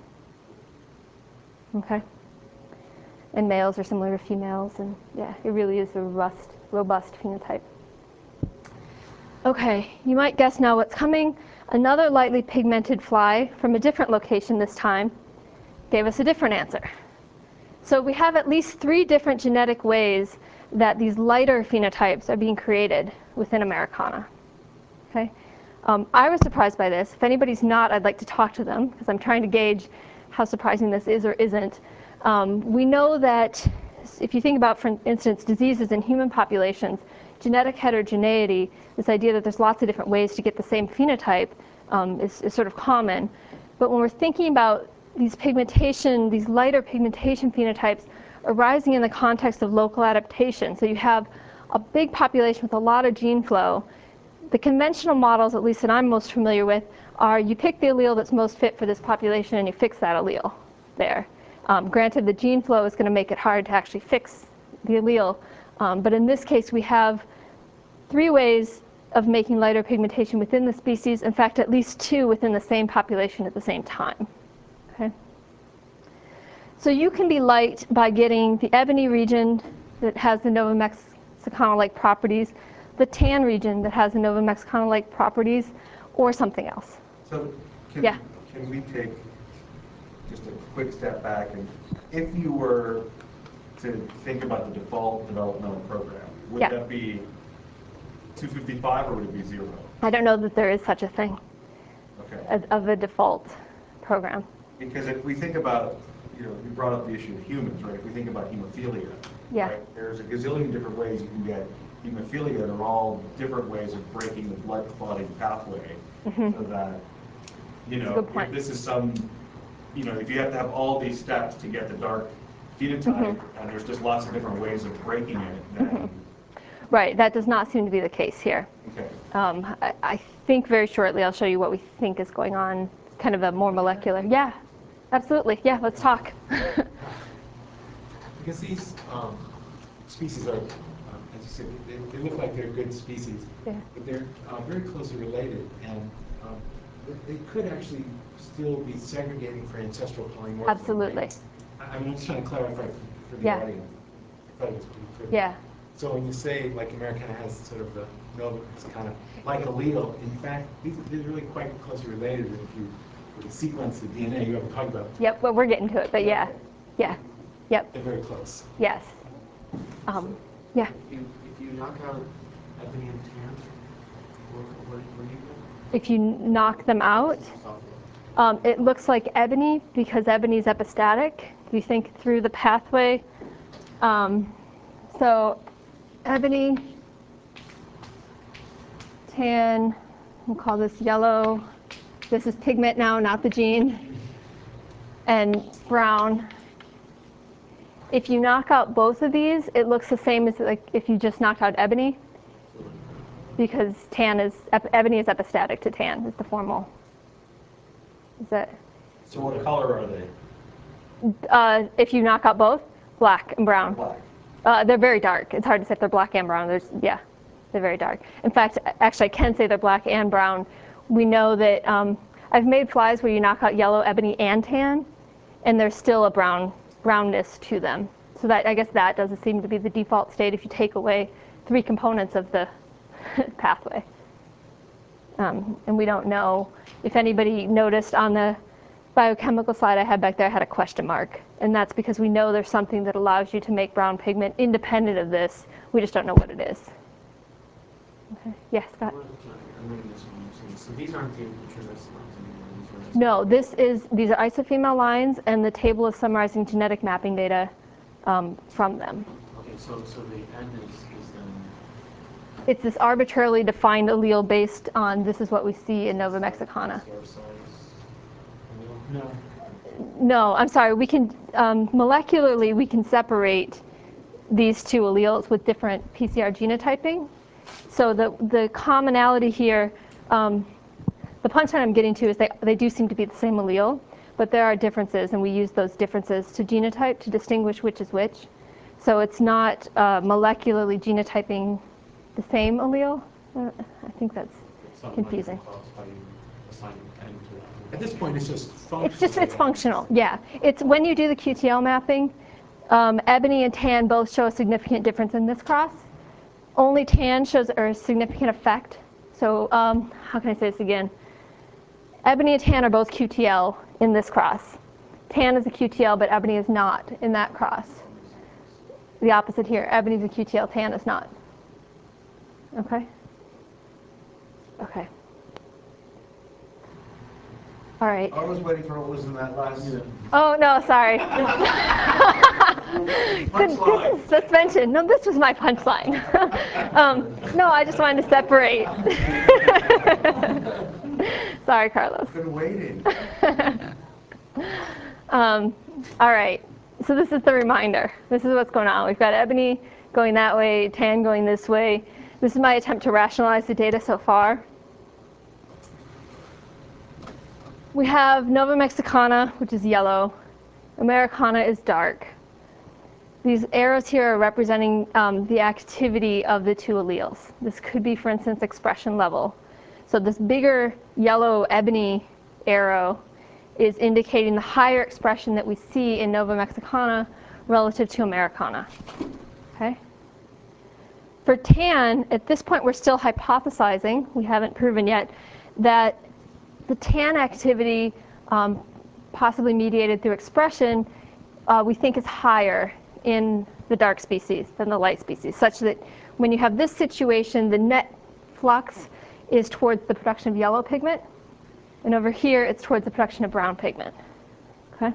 Okay. And males are similar to females, and yeah, it really is a robust, robust phenotype. Okay, you might guess now what's coming. Another lightly pigmented fly from a different location this time gave us a different answer. So we have at least three different genetic ways that these lighter phenotypes are being created within Americana. Okay, um, I was surprised by this. If anybody's not, I'd like to talk to them because I'm trying to gauge how surprising this is or isn't. Um, we know that if you think about, for instance, diseases in human populations, genetic heterogeneity, this idea that there's lots of different ways to get the same phenotype, um, is, is sort of common. But when we're thinking about these pigmentation, these lighter pigmentation phenotypes arising in the context of local adaptation, so you have a big population with a lot of gene flow, the conventional models, at least that I'm most familiar with, are you pick the allele that's most fit for this population and you fix that allele there. Um, granted, the gene flow is going to make it hard to actually fix the allele, um, but in this case we have three ways of making lighter pigmentation within the species, in fact at least two within the same population at the same time. Okay? So you can be liked by getting the ebony region that has the Nova Mexicana-like properties, the tan region that has the Nova Mexicana-like properties, or something else. So can, Yeah. can we take just a quick step back, and if you were to think about the default developmental program, would Yeah. that be two fifty-five or would it be zero? I don't know that there is such a thing Okay. as, of a default program. Because if we think about, you know, you brought up the issue of humans, right? If we think about hemophilia, Yeah. right? There's a gazillion different ways you can get hemophilia that are all different ways of breaking the blood clotting pathway, Mhm. so that, you That's a know, good point. if this is some, you know, if you have to have all these steps to get the dark phenotype, Mhm. and there's just lots of different ways of breaking it, then, Right, that does not seem to be the case here. okay. Um, I, I think very shortly I'll show you what we think is going on, kind of a more molecular. Yeah, absolutely. Yeah, let's talk. Because these um, species are, um, as you said, they, they look like they're good species, Yeah. but they're uh, very closely related, and um, they, they could actually still be segregating for ancestral polymorphism. Absolutely. Right? I, I'm just trying to clarify for, for the Yeah. audience. I thought it was pretty clear. Yeah. So when you say, like, Americana has sort of the Nova, it's kind of like allele, in fact, these, these are really quite closely related. And if you were to sequence the D N A, you haven't talked about, Yep, well, we're getting to it, but yeah. Yeah. Yep. they're very close. Yes. Um, yeah. If you, if you knock out ebony and tan, what, what, what do you get? If you knock them out, um, it looks like ebony because ebony is epistatic. If you think through the pathway, um, so ebony, tan, we'll call this yellow. This is pigment now, not the gene. And brown. If you knock out both of these, it looks the same as like if you just knocked out ebony, because tan is ebony is epistatic to tan. Is the formal. Is that? So what color are they? Uh, if you knock out both, black and brown. Black. Uh, they're very dark. It's hard to say if they're black and brown. There's, yeah, they're very dark. In fact, actually, I can say they're black and brown. We know that um, I've made flies where you knock out yellow, ebony, and tan, and there's still a brown brownness to them. So that I guess that doesn't seem to be the default state if you take away three components of the pathway. Um, and we don't know if anybody noticed on the biochemical slide I had back there, I had a question mark. And that's because we know there's something that allows you to make brown pigment independent of this. We just don't know what it is. Okay. Yes, Scott? What, uh, I'm reading this one. So these aren't the intravenous lines anymore. These are just- No, this is, these are isofemale lines, and the table is summarizing genetic mapping data um, from them. Okay, so, so the N is, is then, It's this arbitrarily defined allele based on this is what we see in Nova Mexicana. sort of size. No. No, I'm sorry. We can um, molecularly we can separate these two alleles with different P C R genotyping. So the the commonality here, um, the punchline I'm getting to is they they do seem to be the same allele, but there are differences, and we use those differences to genotype to distinguish which is which. So it's not uh, molecularly genotyping the same allele. Uh, I think that's confusing. At this point, it's just functional. It's just, it's functional, yeah. It's when you do the Q T L mapping, um, ebony and tan both show a significant difference in this cross. Only tan shows a significant effect. So um, how can I say this again? Ebony and tan are both Q T L in this cross. Tan is a Q T L, but ebony is not in that cross. The opposite here, ebony is a Q T L, tan is not. Okay? Okay. All right. I was waiting for what was in that last. Yeah. Oh, no, sorry. Good, this is suspension. No, this was my punchline. um, no, I just wanted to separate. Sorry, Carlos. I've been waiting. um, all right. So this is the reminder. This is what's going on. We've got ebony going that way, tan going this way. This is my attempt to rationalize the data so far. We have Nova Mexicana, which is yellow. Americana is dark. These arrows here are representing um, the activity of the two alleles. This could be, for instance, expression level. So this bigger yellow ebony arrow is indicating the higher expression that we see in Nova Mexicana relative to Americana. Okay? For tan, at this point we're still hypothesizing, we haven't proven yet, that the tan activity, um, possibly mediated through expression, uh, we think is higher in the dark species than the light species, such that when you have this situation, the net flux is towards the production of yellow pigment, and over here it's towards the production of brown pigment. Okay?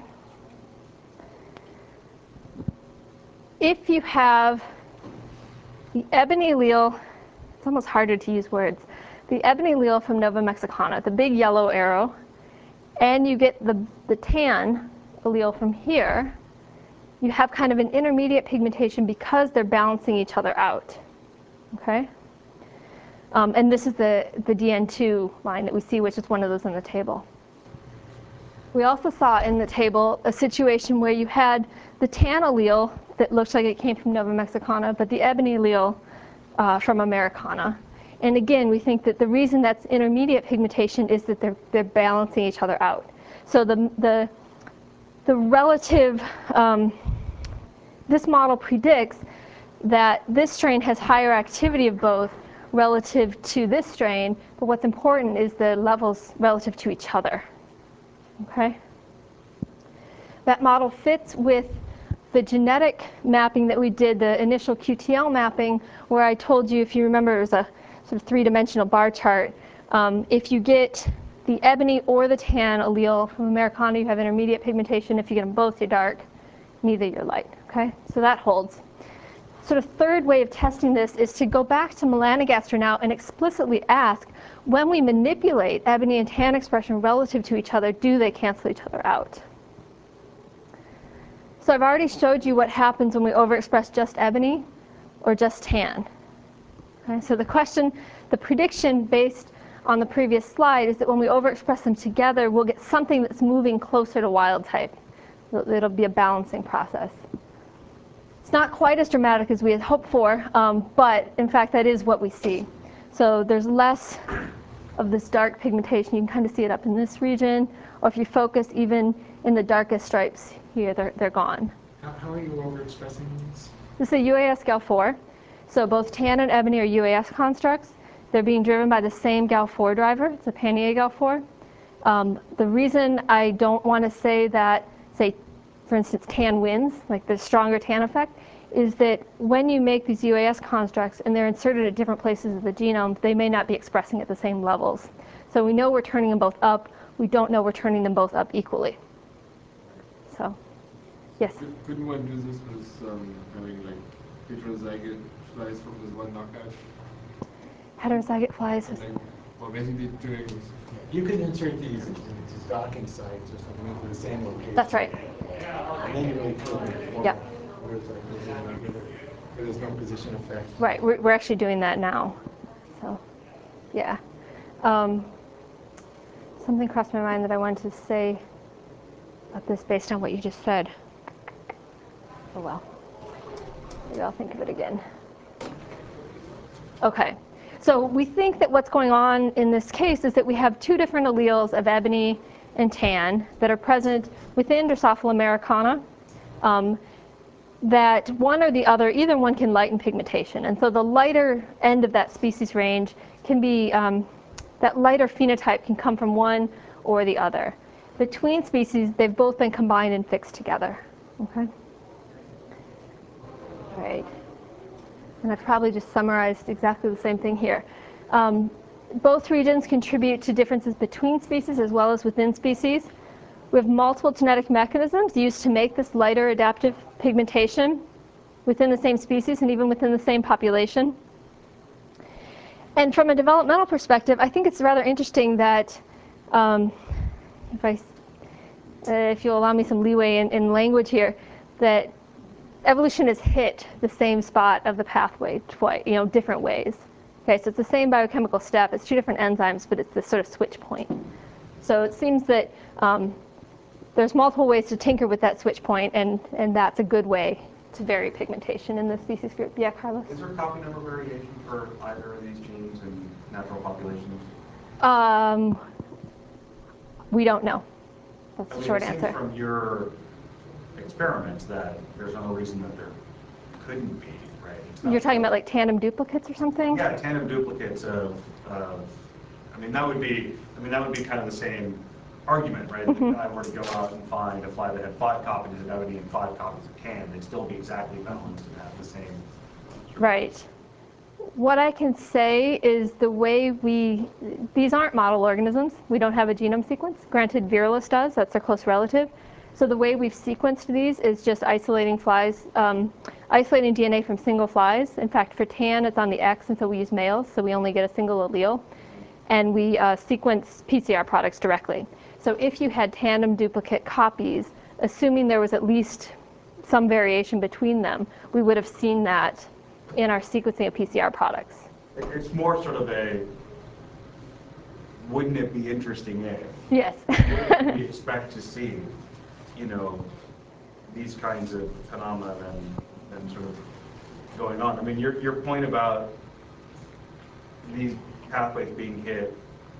If you have the ebony allele, it's almost harder to use words, the ebony allele from Nova Mexicana, the big yellow arrow, and you get the, the tan allele from here, you have kind of an intermediate pigmentation because they're balancing each other out. Okay? Um, and this is the, the D N two line that we see, which is one of those in the table. We also saw in the table a situation where you had the tan allele that looks like it came from Nova Mexicana, but the ebony allele uh, from Americana. And again, we think that the reason that's intermediate pigmentation is that they're, they're balancing each other out. So the, the, the relative, um, this model predicts that this strain has higher activity of both relative to this strain, but what's important is the levels relative to each other. Okay? That model fits with the genetic mapping that we did, the initial Q T L mapping, where I told you, if you remember, it was a sort of three-dimensional bar chart. Um, if you get the ebony or the tan allele from Americana, you have intermediate pigmentation. If you get them both, you're dark. Neither, you're light. Okay? So that holds. Sort of third way of testing this is to go back to melanogaster now and explicitly ask, when we manipulate ebony and tan expression relative to each other, do they cancel each other out? So I've already showed you what happens when we overexpress just ebony or just tan. Okay, so the question, the prediction based on the previous slide is that when we overexpress them together, we'll get something that's moving closer to wild type. It'll be a balancing process. It's not quite as dramatic as we had hoped for, um, but in fact that is what we see. So there's less of this dark pigmentation. You can kind of see it up in this region, or if you focus even in the darkest stripes here, they're, they're gone. How, how are you overexpressing these? This is a U A S gal four. So both tan and ebony are U A S constructs. They're being driven by the same gal four driver. It's a Panier gal four. Um, the reason I don't want to say that, say, for instance, tan wins, like the stronger tan effect, is that when you make these U A S constructs and they're inserted at different places of the genome, they may not be expressing at the same levels. So we know we're turning them both up. We don't know we're turning them both up equally. So, yes? Couldn't one do this with um, having like heterozygote flies from this one knockout? Heterozygote flies. Like, well, basically doing. You could insert these into docking sites or something into the same location. That's right. And then you really could perform. Yep. Where it's like there's, no, where there's no position effect. Right, we're, we're actually doing that now. So, yeah. Um, something crossed my mind that I wanted to say about this based on what you just said. Oh well. Maybe I'll think of it again. Okay. So we think that what's going on in this case is that we have two different alleles of ebony and tan that are present within Drosophila americana. Um, that one or the other, either one can lighten pigmentation. And so the lighter end of that species range can be, um, that lighter phenotype can come from one or the other. Between species, they've both been combined and fixed together. Okay? All right. And I've probably just summarized exactly the same thing here. Um, both regions contribute to differences between species as well as within species. We have multiple genetic mechanisms used to make this lighter adaptive pigmentation within the same species and even within the same population. And from a developmental perspective, I think it's rather interesting that, um, if, I, uh, if you'll allow me some leeway in, in language here, that evolution has hit the same spot of the pathway twice, you know, different ways. Okay, so it's the same biochemical step. It's two different enzymes, but it's this sort of switch point. So it seems that um, there's multiple ways to tinker with that switch point, and, and that's a good way to vary pigmentation in the species group. Yeah, Carlos? Is there copy number variation for either of these genes in natural populations? Um, we don't know. That's I the mean, short it seems answer. from your experiments that there's no reason that there couldn't be, right? It's not You're talking so- about like tandem duplicates or something? Yeah, tandem duplicates of, of, I mean, that would be, I mean, that would be kind of the same argument, right? Mhm. If I were to go out and find a fly that had five copies of ebony and five copies of can, they'd still be exactly balanced and have the same. Right. What I can say is the way we, these aren't model organisms. We don't have a genome sequence. Granted, Virulus does, that's their close relative. So the way we've sequenced these is just isolating flies, um, isolating D N A from single flies. In fact, for tan, it's on the X, and so we use males, so we only get a single allele. And we uh, sequence P C R products directly. So if you had tandem duplicate copies, assuming there was at least some variation between them, we would have seen that in our sequencing of P C R products. It- It's more sort of a, wouldn't it be interesting if? Yes. Wouldn't we expect to see, you know, these kinds of phenomena then, then sort of going on? I mean, your, your point about these pathways being hit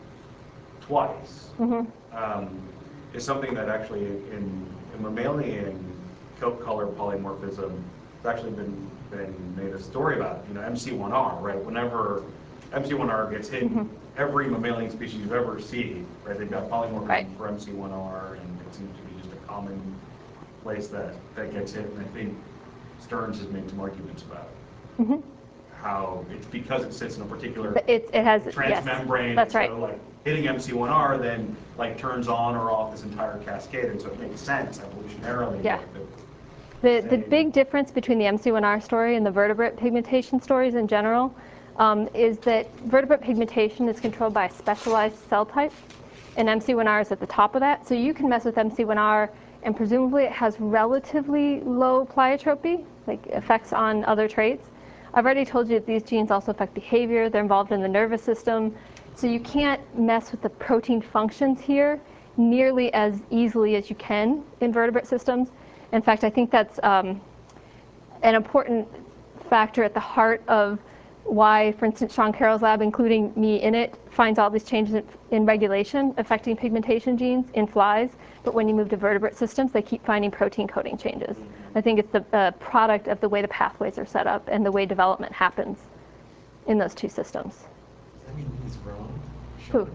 twice Mhm. um, is something that actually in, in mammalian coat color polymorphism has actually been, been made a story about. You know, M C one R, right? Whenever M C one R gets hit, Mhm. every mammalian species you've ever seen, right? They've got polymorphism Right. for M C one R, and it seems to be just a common place that, that gets hit. And I think Stearns has made some arguments about Mhm. how it's because it sits in a particular But It, it has, yes, transmembrane. that's so right. like hitting M C one R then like turns on or off this entire cascade, and so it makes sense evolutionarily. Yeah. like, that The, the same- big difference between the M C one R story and the vertebrate pigmentation stories in general um, is that vertebrate pigmentation is controlled by a specialized cell type, and M C one R is at the top of that. So you can mess with M C one R, and presumably it has relatively low pleiotropy, like effects on other traits. I've already told you that these genes also affect behavior. They're involved in the nervous system. So you can't mess with the protein functions here nearly as easily as you can in vertebrate systems. In fact, I think that's um, an important factor at the heart of why, for instance, Sean Carroll's lab, including me in it, finds all these changes in, in regulation affecting pigmentation genes in flies. But when you move to vertebrate systems, they keep finding protein coding changes. I think it's the uh, product of the way the pathways are set up and the way development happens in those two systems. Does that mean he's wrong? Who?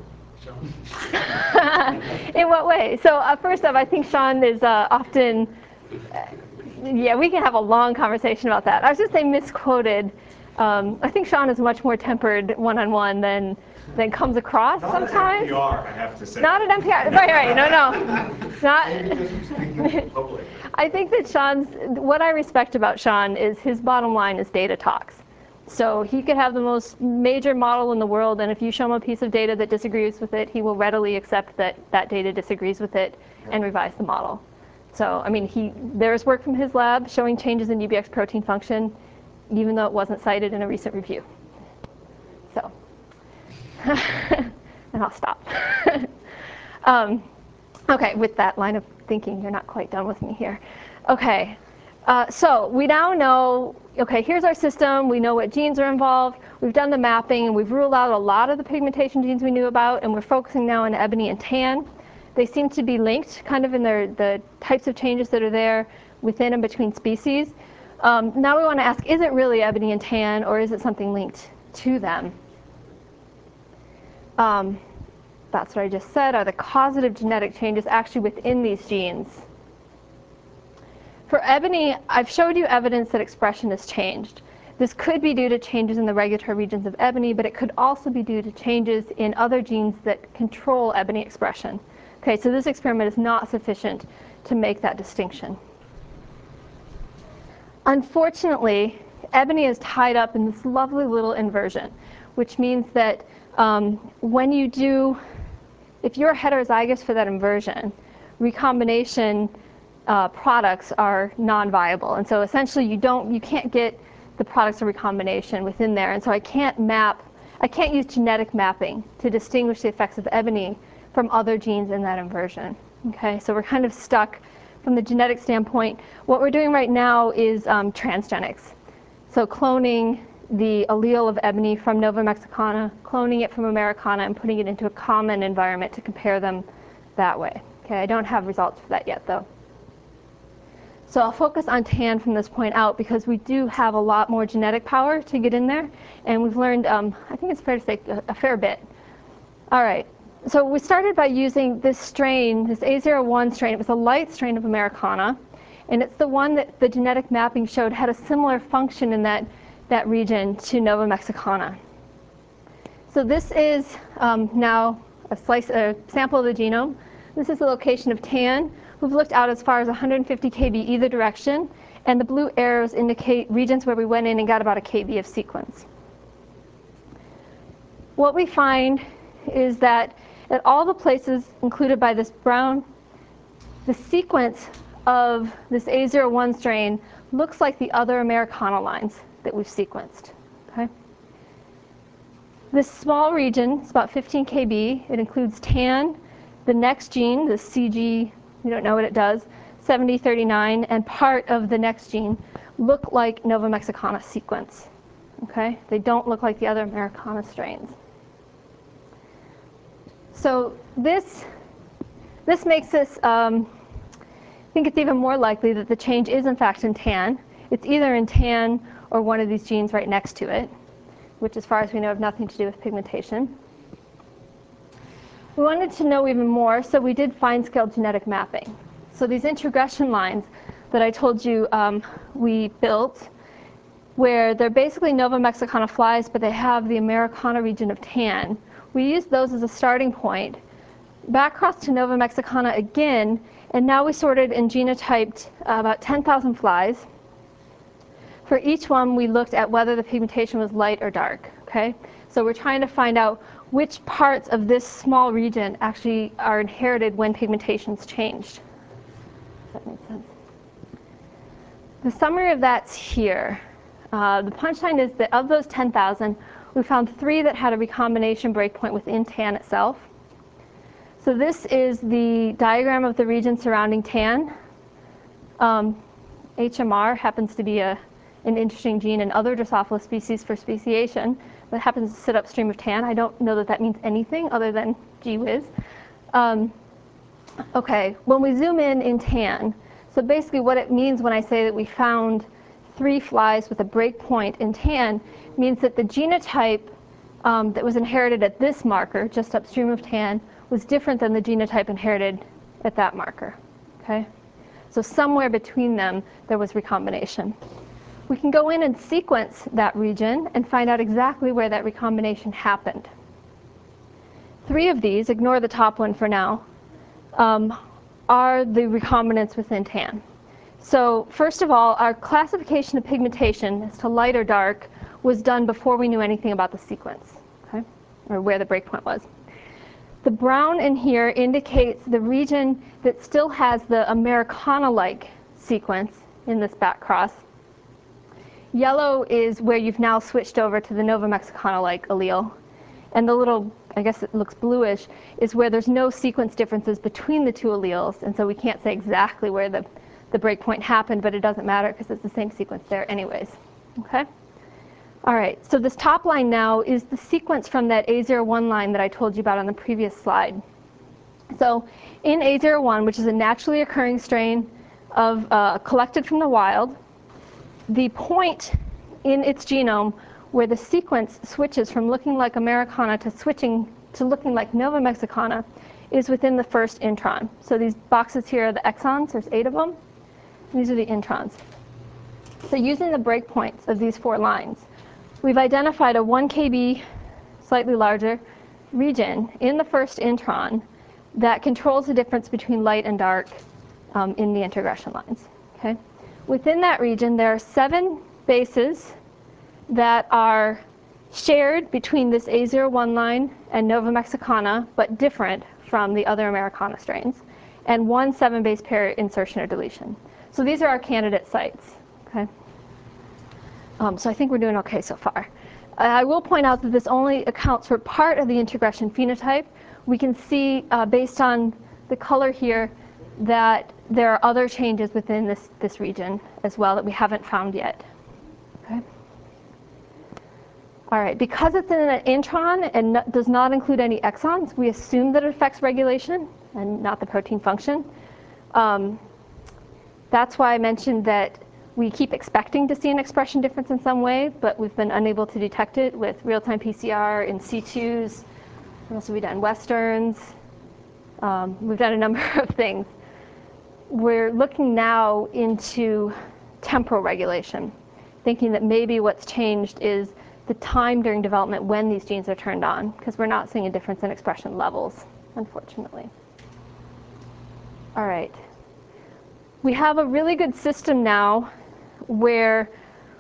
Sean? In what way? So uh, first off, I think Sean is uh, often, uh, yeah, we can have a long conversation about that. I was just saying misquoted. Um, I think Sean is much more tempered one-on-one than than comes across Not sometimes. at N P R, I have to say. Not at N P R, right, right, no, no. Not, Maybe just from speaking to the public. I think that Sean's, what I respect about Sean is his bottom line is data talks. So he could have the most major model in the world, and if you show him a piece of data that disagrees with it, he will readily accept that that data disagrees with it and revise the model. So, I mean, he, there's work from his lab showing changes in U B X protein function, even though it wasn't cited in a recent review. So, and I'll stop. um, okay, with that line of thinking, you're not quite done with me here. Okay, uh, so we now know, okay, here's our system. We know what genes are involved. We've done the mapping, and we've ruled out a lot of the pigmentation genes we knew about, and we're focusing now on ebony and tan. They seem to be linked kind of in their, the types of changes that are there within and between species. Um, now we want to ask, is it really ebony and tan, or is it something linked to them? Um, that's what I just said. Are the causative genetic changes actually within these genes? For ebony, I've showed you evidence that expression has changed. This could be due to changes in the regulatory regions of ebony, but it could also be due to changes in other genes that control ebony expression. Okay, so this experiment is not sufficient to make that distinction. Unfortunately, ebony is tied up in this lovely little inversion, which means that um, when you do, if you're heterozygous for that inversion, recombination uh, products are non-viable. And so essentially you don't, you can't get the products of recombination within there. And so I can't map, I can't use genetic mapping to distinguish the effects of ebony from other genes in that inversion. Okay, so we're kind of stuck from the genetic standpoint. What we're doing right now is um, transgenics. So cloning the allele of ebony from Nova Mexicana, cloning it from Americana, and putting it into a common environment to compare them that way. Okay, I don't have results for that yet, though. So I'll focus on tan from this point out because we do have a lot more genetic power to get in there, and we've learned, um, I think it's fair to say, a, a fair bit. All right, so we started by using this strain, this A zero one strain. It was a light strain of Americana, and it's the one that the genetic mapping showed had a similar function in that, that region to Nova Mexicana. So this is um, now a slice, a sample of the genome. This is the location of tan. We've looked out as far as one hundred fifty K B either direction, and the blue arrows indicate regions where we went in and got about a K B of sequence. What we find is that at all the places included by this brown, the sequence of this A zero one strain looks like the other Americana lines that we've sequenced. Okay? This small region is about fifteen K B. It includes tan, the next gene, the C G, we don't know what it does, seventy thirty-nine, and part of the next gene look like Nova Mexicana sequence. Okay? They don't look like the other Americana strains. So this, this makes us um, think it's even more likely that the change is in fact in tan. It's either in tan or one of these genes right next to it, which as far as we know have nothing to do with pigmentation. We wanted to know even more, so we did fine-scale genetic mapping. So these introgression lines that I told you um, we built, where they're basically Nova Mexicana flies, but they have the Americana region of tan. We used those as a starting point. Back across to Nova Mexicana again, and now we sorted and genotyped uh, about ten thousand flies. For each one, we looked at whether the pigmentation was light or dark. Okay? So we're trying to find out which parts of this small region actually are inherited when pigmentation's changed. Does that make sense? The summary of that's here. Uh, the punchline is that of those ten thousand, we found three that had a recombination breakpoint within tan itself. So this is the diagram of the region surrounding tan. Um, H M R happens to be a, an interesting gene in other Drosophila species for speciation that happens to sit upstream of tan. I don't know that that means anything other than gee whiz. Um, okay, when we zoom in in tan, so basically what it means when I say that we found three flies with a breakpoint in tan means that the genotype um, that was inherited at this marker, just upstream of tan, was different than the genotype inherited at that marker. Okay? So somewhere between them, there was recombination. We can go in and sequence that region and find out exactly where that recombination happened. Three of these, ignore the top one for now, um, are the recombinants within tan. So first of all, our classification of pigmentation as to light or dark was done before we knew anything about the sequence, okay? Or where the breakpoint was. The brown in here indicates the region that still has the Americana-like sequence in this back cross. Yellow is where you've now switched over to the Nova Mexicana-like allele. And the little, I guess it looks bluish, is where there's no sequence differences between the two alleles, and so we can't say exactly where the, the breakpoint happened, but it doesn't matter because it's the same sequence there anyways. Okay? All right, so this top line now is the sequence from that A zero one line that I told you about on the previous slide. So in A zero one, which is a naturally occurring strain of uh, collected from the wild, the point in its genome where the sequence switches from looking like Americana to switching to looking like Nova Mexicana is within the first intron. So these boxes here are the exons, there's eight of them. These are the introns. So using the breakpoints of these four lines, we've identified a one K B, slightly larger, region in the first intron that controls the difference between light and dark um, in the introgression lines. Okay? Within that region, there are seven bases that are shared between this A zero one line and Nova Mexicana, but different from the other Americana strains, and one seven base pair insertion or deletion. So these are our candidate sites. Okay? Um, so I think we're doing okay so far. Uh, I will point out that this only accounts for part of the introgression phenotype. We can see, uh, based on the color here, that there are other changes within this, this region as well that we haven't found yet. Okay? All right, because it's in an intron and no, does not include any exons, we assume that it affects regulation. and not the protein function. Um, that's why I mentioned that we keep expecting to see an expression difference in some way, but we've been unable to detect it with real-time P C R in C twos. What else have we done? Westerns. Um, we've done a number of things. We're looking now into temporal regulation, thinking that maybe what's changed is the time during development when these genes are turned on, because we're not seeing a difference in expression levels, unfortunately. All right. We have a really good system now where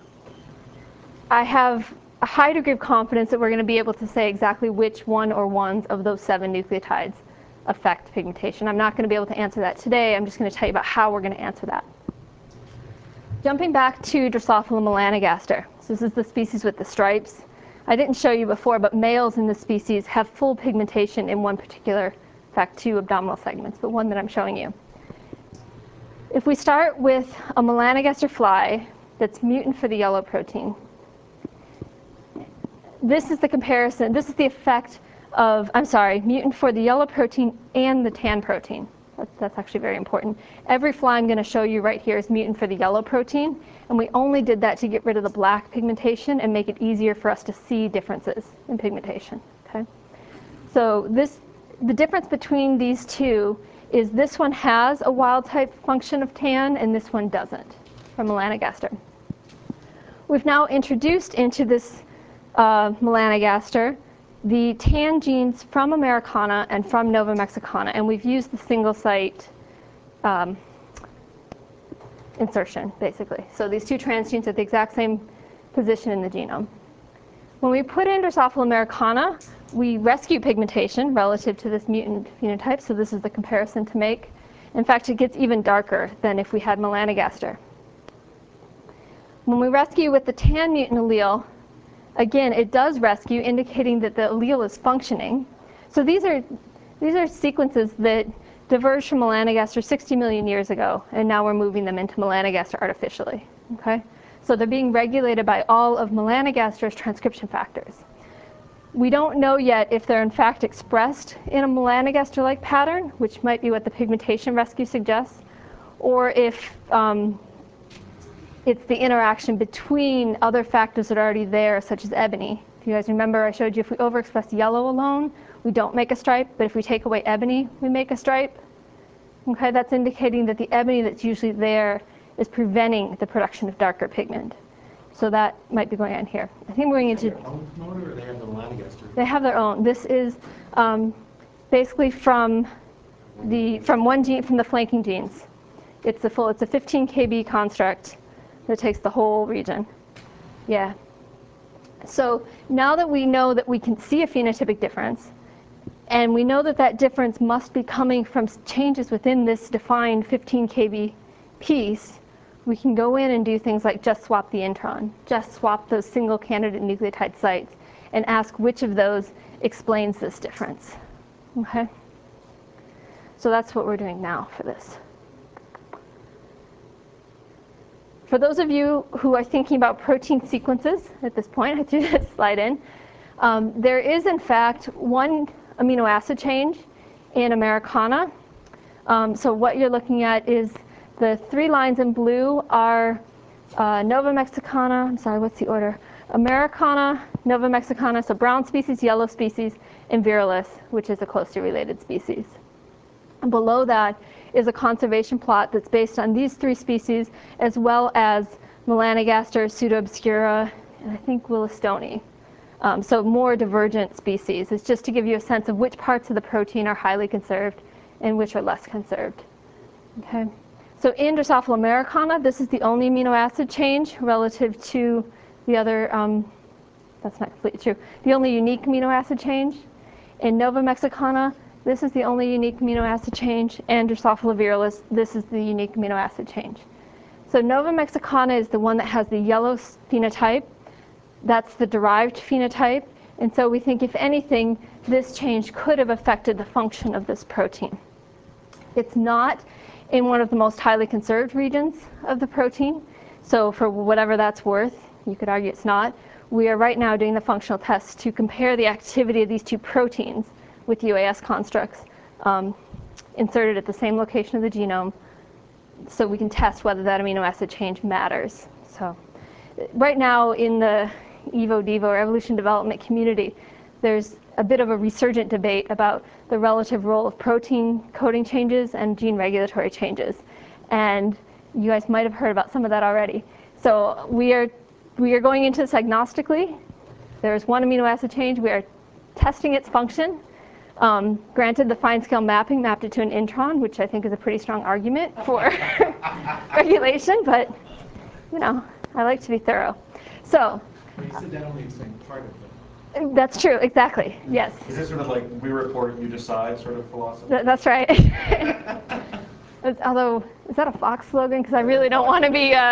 I have a high degree of confidence that we're going to be able to say exactly which one or ones of those seven nucleotides affect pigmentation. I'm not going to be able to answer that today. I'm just going to tell you about how we're going to answer that. Jumping back to Drosophila melanogaster. So this is the species with the stripes. I didn't show you before, but males in this species have full pigmentation in one particular, in fact, two abdominal segments, but one that I'm showing you. If we start with a melanogaster fly that's mutant for the yellow protein, this is the comparison, this is the effect of, I'm sorry, mutant for the yellow protein and the tan protein. That's, that's actually very important. Every fly I'm going to show you right here is mutant for the yellow protein, and we only did that to get rid of the black pigmentation and make it easier for us to see differences in pigmentation. Okay? So this, the difference between these two is this one has a wild type function of tan and this one doesn't, for melanogaster. We've now introduced into this uh, melanogaster the tan genes from Americana and from Nova Mexicana, and we've used the single site um, insertion, basically. So these two transgenes are at the exact same position in the genome. When we put in Drosophila americana, we rescue pigmentation relative to this mutant phenotype, so this is the comparison to make. In fact, it gets even darker than if we had melanogaster. When we rescue with the tan mutant allele, again, it does rescue, indicating that the allele is functioning. So these are, these are sequences that diverged from melanogaster sixty million years ago, and now we're moving them into melanogaster artificially. Okay? So they're being regulated by all of melanogaster's transcription factors. We don't know yet if they're in fact expressed in a melanogaster-like pattern, which might be what the pigmentation rescue suggests, or if um, it's the interaction between other factors that are already there, such as ebony. If you guys remember, I showed you if we overexpress yellow alone, we don't make a stripe, but if we take away ebony, we make a stripe. Okay, that's indicating that the ebony that's usually there is preventing the production of darker pigment. So that might be going on here. I think we're going into... Their own promoter, or they have the melanogaster? They have their own. This is um, basically from the from one gene from the flanking genes. It's a full. It's a fifteen K B construct that takes the whole region. Yeah. So now that we know that we can see a phenotypic difference, and we know that that difference must be coming from changes within this defined fifteen K B piece, we can go in and do things like just swap the intron, just swap those single candidate nucleotide sites, and ask which of those explains this difference. Okay? So that's what we're doing now for this. For those of you who are thinking about protein sequences at this point, I threw this slide in. Um, there is, in fact, one amino acid change in Americana. Um, so what you're looking at is the three lines in blue are uh, Nova Mexicana, I'm sorry, what's the order? Americana, Nova Mexicana, so brown species, yellow species, and Virilis, which is a closely related species. And below that is a conservation plot that's based on these three species, as well as melanogaster, pseudoobscura, and I think Willistoni. Um, so more divergent species. It's just to give you a sense of which parts of the protein are highly conserved and which are less conserved. Okay? So in Drosophila americana, this is the only amino acid change relative to the other, um, that's not completely true, the only unique amino acid change. In Nova Mexicana, this is the only unique amino acid change, and Drosophila virilis, this is the unique amino acid change. So Nova Mexicana is the one that has the yellow phenotype. That's the derived phenotype. And so we think, if anything, this change could have affected the function of this protein. It's not in one of the most highly conserved regions of the protein. So for whatever that's worth, you could argue it's not. We are right now doing the functional tests to compare the activity of these two proteins with U A S constructs um, inserted at the same location of the genome so we can test whether that amino acid change matters. So right now in the evo-devo or evolution development community, there's a bit of a resurgent debate about the relative role of protein coding changes and gene regulatory changes. And you guys might have heard about some of that already. So we are, we are going into this agnostically. There's one amino acid change. We are testing its function. Um, granted, the fine scale mapping mapped it to an intron, which I think is a pretty strong argument for regulation, but you know, I like to be thorough. So But you said that only explained part of it. that's true, exactly, yes. Is this sort of like we report, you decide sort of philosophy? Th that's right. It's, although, is that a Fox slogan? Because I really don't want to be, uh,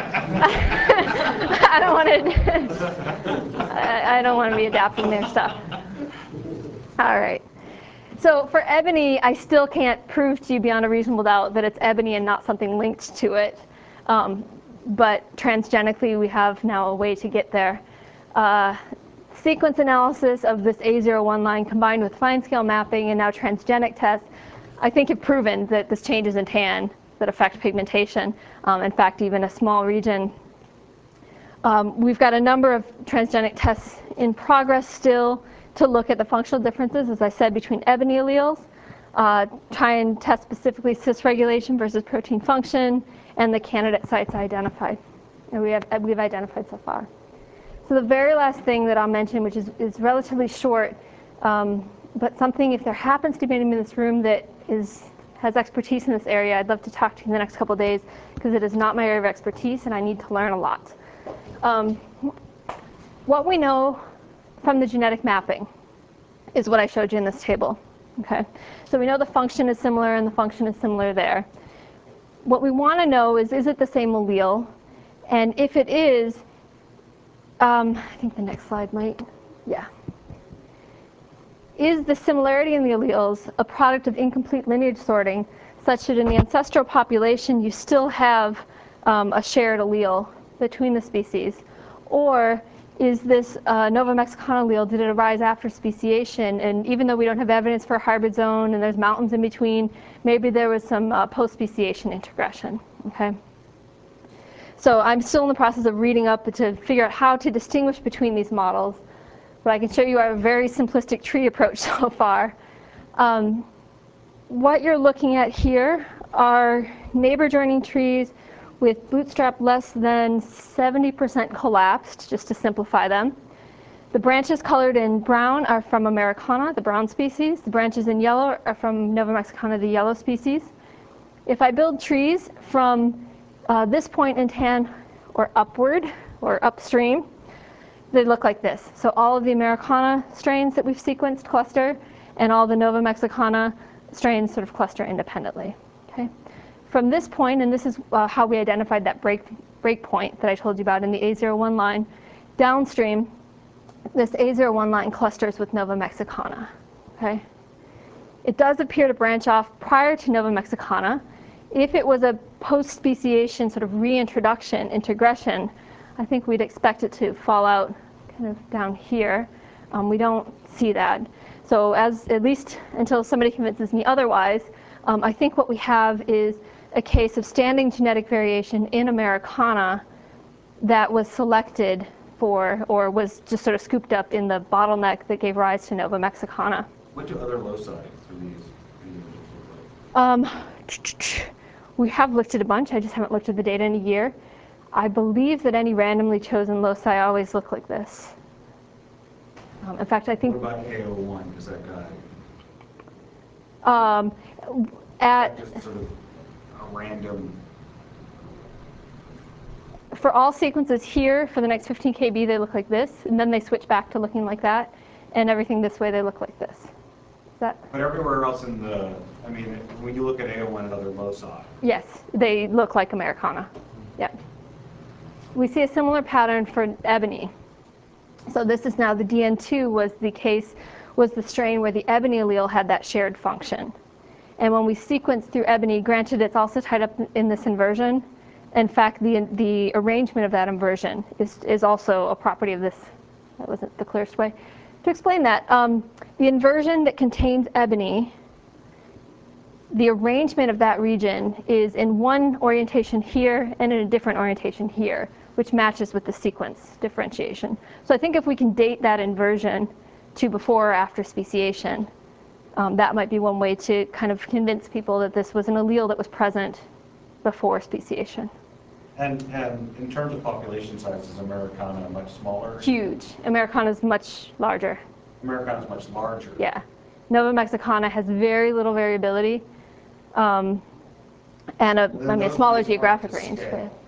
I don't want to, I, I don't want to be adapting their stuff. All right. So for ebony, I still can't prove to you beyond a reasonable doubt that it's ebony and not something linked to it. Um, but transgenically, we have now a way to get there. Uh, sequence analysis of this A zero one line combined with fine scale mapping and now transgenic tests, I think have proven that this changes in tan that affect pigmentation. Um, in fact, even a small region. Um, we've got a number of transgenic tests in progress still to look at the functional differences, as I said, between ebony alleles, uh, try and test specifically cis regulation versus protein function, and the candidate sites identified, and we have, we've identified so far. So the very last thing that I'll mention, which is, is relatively short, um, but something, if there happens to be anyone in this room that is, has expertise in this area, I'd love to talk to you in the next couple of days, because it is not my area of expertise, and I need to learn a lot. Um, what we know from the genetic mapping is what I showed you in this table. Okay? So we know the function is similar, and the function is similar there. What we want to know is, is it the same allele? And if it is, um, I think the next slide might, yeah. Is the similarity in the alleles a product of incomplete lineage sorting, such that in the ancestral population you still have um, a shared allele between the species? Or is this uh, Nova Mexicana allele, did it arise after speciation? And even though we don't have evidence for a hybrid zone and there's mountains in between, maybe there was some uh, post-speciation integration, okay? So I'm still in the process of reading up to figure out how to distinguish between these models. But I can show you our very simplistic tree approach so far. Um, what you're looking at here are neighbor joining trees with bootstrap less than seventy percent collapsed, just to simplify them. The branches colored in brown are from Americana, the brown species. The branches in yellow are from Nova Mexicana, the yellow species. If I build trees from uh, this point in tan or upward or upstream, they look like this. So all of the Americana strains that we've sequenced cluster, and all the Nova Mexicana strains sort of cluster independently. Okay? From this point, and this is uh, how we identified that break, break point that I told you about in the A zero one line, downstream, this A zero one line clusters with Nova Mexicana. Okay? It does appear to branch off prior to Nova Mexicana. If it was a post-speciation sort of reintroduction, integration, I think we'd expect it to fall out kind of down here. Um, we don't see that. So as, at least until somebody convinces me otherwise, um, I think what we have is a case of standing genetic variation in Americana that was selected for, or was just sort of scooped up in the bottleneck that gave rise to Nova Mexicana. What do other loci for these individuals look like? Um, we have looked at a bunch. I just haven't looked at the data in a year. I believe that any randomly chosen loci always look like this. Um, in fact, I think... What about A zero one? Is that guy? Um, at, Just sort of a random... For all sequences here, for the next fifteen K B, they look like this, and then they switch back to looking like that, and everything this way, they look like this. Is that? But everywhere else in the, I mean, when you look at A zero one and other loci. Yes, they look like Americana. Yep. We see a similar pattern for ebony. So this is now the D N two was the case, was the strain where the ebony allele had that shared function. And when we sequence through ebony, granted it's also tied up in this inversion. In fact, the, the arrangement of that inversion is, is also a property of this. That wasn't the clearest way to explain that. Um, the inversion that contains ebony the arrangement of that region is in one orientation here and in a different orientation here, which matches with the sequence differentiation. So I think if we can date that inversion to before or after speciation, um, that might be one way to kind of convince people that this was an allele that was present before speciation. And, and in terms of population size, is Americana much smaller? Huge. Americana is much larger. Americana is much larger. Yeah. Nova Mexicana has very little variability, um, and a, I mean, a smaller geographic range.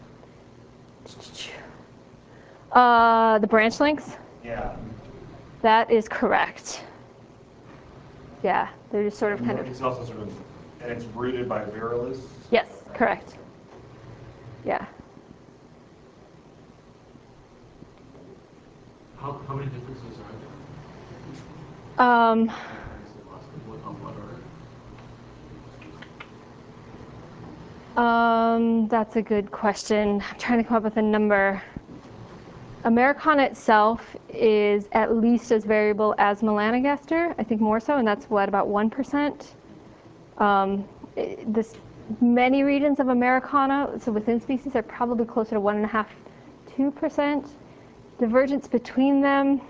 But, uh, the branch lengths? Yeah. That is correct. Yeah, they're just sort of kind of. It's also sort of, and it's rooted by Virilis? Yes, correct. Yeah. How, how many differences are there? Um, What, on what order? um, that's a good question. I'm trying to come up with a number. Americana itself is at least as variable as melanogaster, I think more so, and that's what, about one percent. Um, it- this, many regions of Americana, so within species, are probably closer to one and a half, two percent. Divergence between them,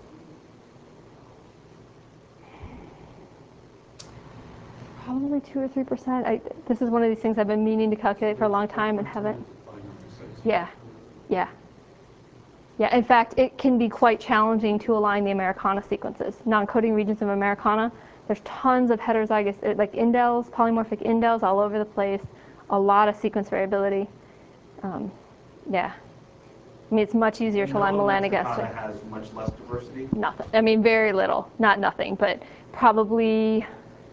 probably two or three percent. I, this is one of these things I've been meaning to calculate for a long time and haven't. Yeah, yeah. Yeah, in fact, it can be quite challenging to align the Americana sequences. Non-coding regions of Americana, there's tons of heterozygous, like indels, polymorphic indels all over the place, a lot of sequence variability. Um, yeah. I mean, it's much easier to align melanogaster. Mexicana has much less diversity? Nothing. I mean, very little. Not nothing, but probably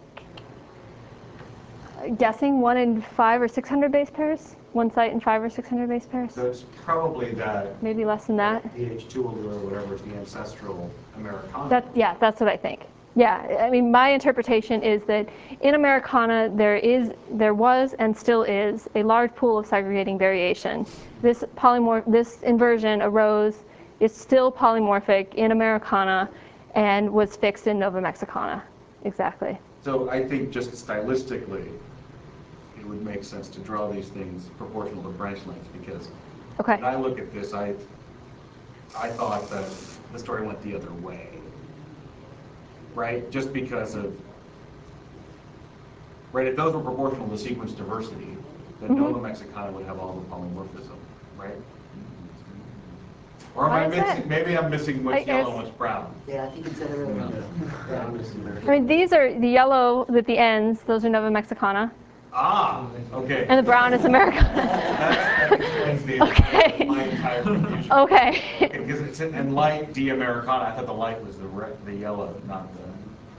guessing one in five or six hundred base pairs. One site in five or six hundred base pairs. So it's probably that. Maybe less than that. D H two allele or whatever is the ancestral Americana. That, yeah, that's what I think. Yeah, I mean, my interpretation is that in Americana there is, there was, and still is a large pool of segregating variation. This polymorph, this inversion arose, is still polymorphic in Americana, and was fixed in Nova Mexicana. Exactly. So I think just stylistically, it would make sense to draw these things proportional to branch lengths, because Okay. when I look at this, I I thought that the story went the other way. Right? Just because of, right, if those were proportional to sequence diversity, then Mm-hmm. Nova Mexicana would have all the polymorphism, right? Or am Why I is that? missing, maybe I'm missing what's I- yellow it's- and what's brown. Yeah, I think it's the other way around. I mean, these are the yellow with the ends, those are Nova Mexicana, Ah, okay. and the brown is Americana. That explains the, Okay. my entire confusion. Okay. Because it's in, in light D Americana, I thought the light was the red, the yellow, not the.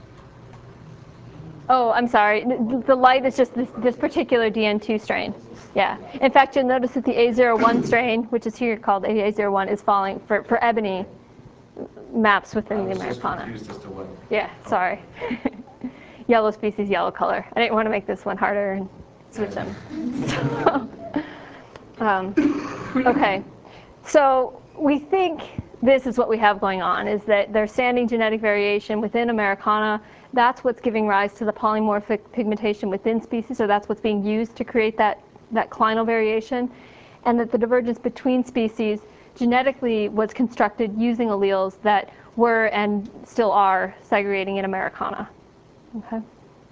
Oh, I'm sorry. The, the light is just this, this particular D N two strain. Yeah. In fact, you'll notice that the A zero one strain, which is here called A zero one, is falling for, for ebony maps within I the was just Americana. confused as to what. Yeah, sorry. Yellow species, yellow color. I didn't want to make this one harder and switch them. So, um, okay. So we think this is what we have going on, is that there's standing genetic variation within Americana. That's what's giving rise to the polymorphic pigmentation within species, so that's what's being used to create that, that clinal variation, and that the divergence between species genetically was constructed using alleles that were and still are segregating in Americana. Okay.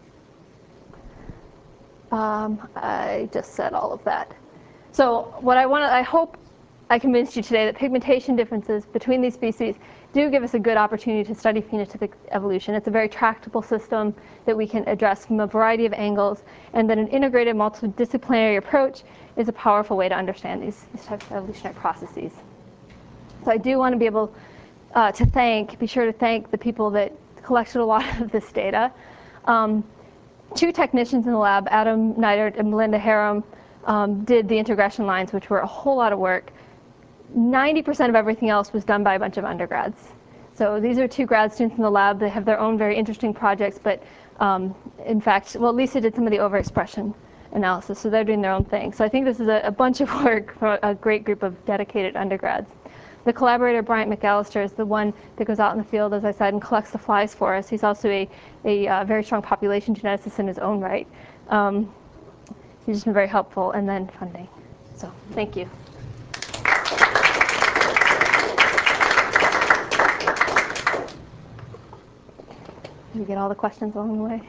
Um, I just said all of that. So what I want to, I hope I convinced you today that pigmentation differences between these species do give us a good opportunity to study phenotypic evolution. It's a very tractable system that we can address from a variety of angles, and that an integrated multidisciplinary approach is a powerful way to understand these, these types of evolutionary processes. So I do want to be able uh, to thank, be sure to thank the people that collected a lot of this data. Um, two technicians in the lab, Adam Neidert and Melinda Harum, um, did the integration lines, which were a whole lot of work. ninety percent of everything else was done by a bunch of undergrads. So these are two grad students in the lab. They have their own very interesting projects, but um, in fact, well, Lisa did some of the overexpression analysis, so they're doing their own thing. So I think this is a, a bunch of work for a great group of dedicated undergrads. The collaborator, Bryant McAllister, is the one that goes out in the field, as I said, and collects the flies for us. He's also a, a uh, very strong population geneticist in his own right. Um, you've just been very helpful, and then funding. So thank you. Did we get all the questions along the way?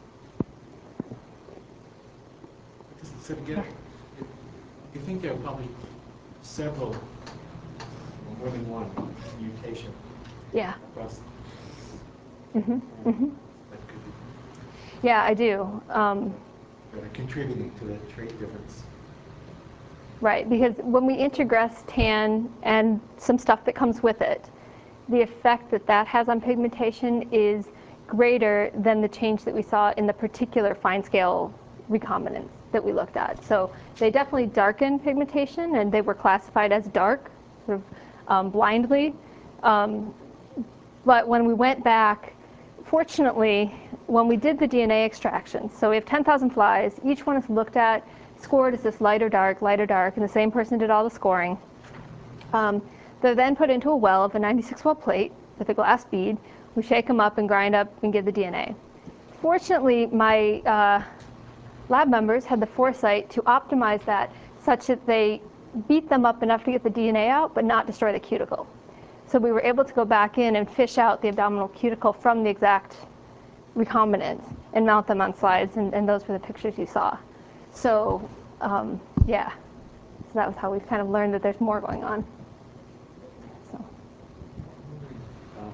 So to get, you think there are probably several, or more than one mutation Yeah. across. Mm-hmm. Mm-hmm. That could be, Yeah, I do. Um, that are contributing to that trait difference. right, because when we introgress tan and some stuff that comes with it, the effect that that has on pigmentation is greater than the change that we saw in the particular fine scale recombinants that we looked at. So they definitely darken pigmentation, and they were classified as dark, sort of um, blindly. Um, but when we went back, fortunately, when we did the D N A extraction, so we have ten thousand flies, each one is looked at, scored as this light or dark, light or dark, and the same person did all the scoring. Um, they're then put into a well of a ninety-six well plate with a glass bead. We shake them up and grind up and get the D N A. Fortunately, my uh, lab members had the foresight to optimize that such that they beat them up enough to get the D N A out, but not destroy the cuticle. So we were able to go back in and fish out the abdominal cuticle from the exact recombinants and mount them on slides, and, and those were the pictures you saw. So, um, yeah, so that was how we've kind of learned that there's more going on. So. Um,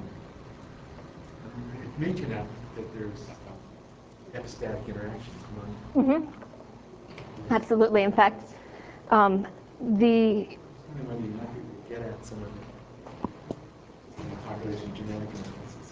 you mentioned that, that there's um, epistatic interactions among. Mm-hmm. Absolutely. In fact, um, the. I wonder you might get at some of the population genetic analysis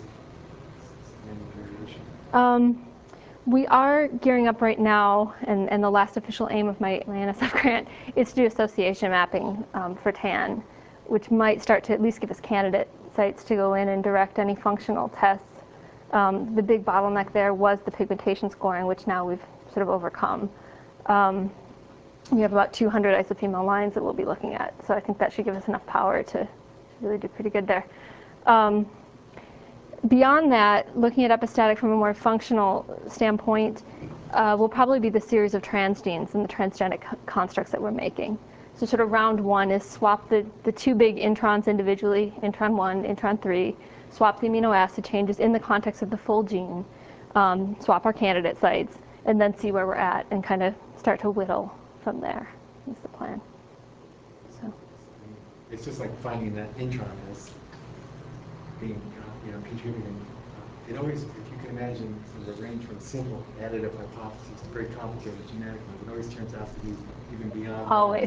and variation. Um, we are gearing up right now, and, and the last official aim of my, my N S F grant is to do association mapping um, for tan, which might start to at least give us candidate sites to go in and direct any functional tests. Um, the big bottleneck there was the pigmentation scoring, which now we've sort of overcome. Um, we have about two hundred isophemal lines that we'll be looking at, so I think that should give us enough power to really do pretty good there. Um, beyond that, looking at epistatic from a more functional standpoint uh, will probably be the series of transgenes and the transgenic constructs that we're making. So sort of round one is swap the, the two big introns individually, intron one, intron three, swap the amino acid changes in the context of the full gene, um, swap our candidate sites, and then see where we're at and kind of start to whittle from there is the plan. So. It's just like finding that intron as being, uh, you know, contributing. Uh, it always, if you can imagine, sort of the range from simple additive hypotheses to very complicated genetic ones, it always turns out to be even beyond. Always.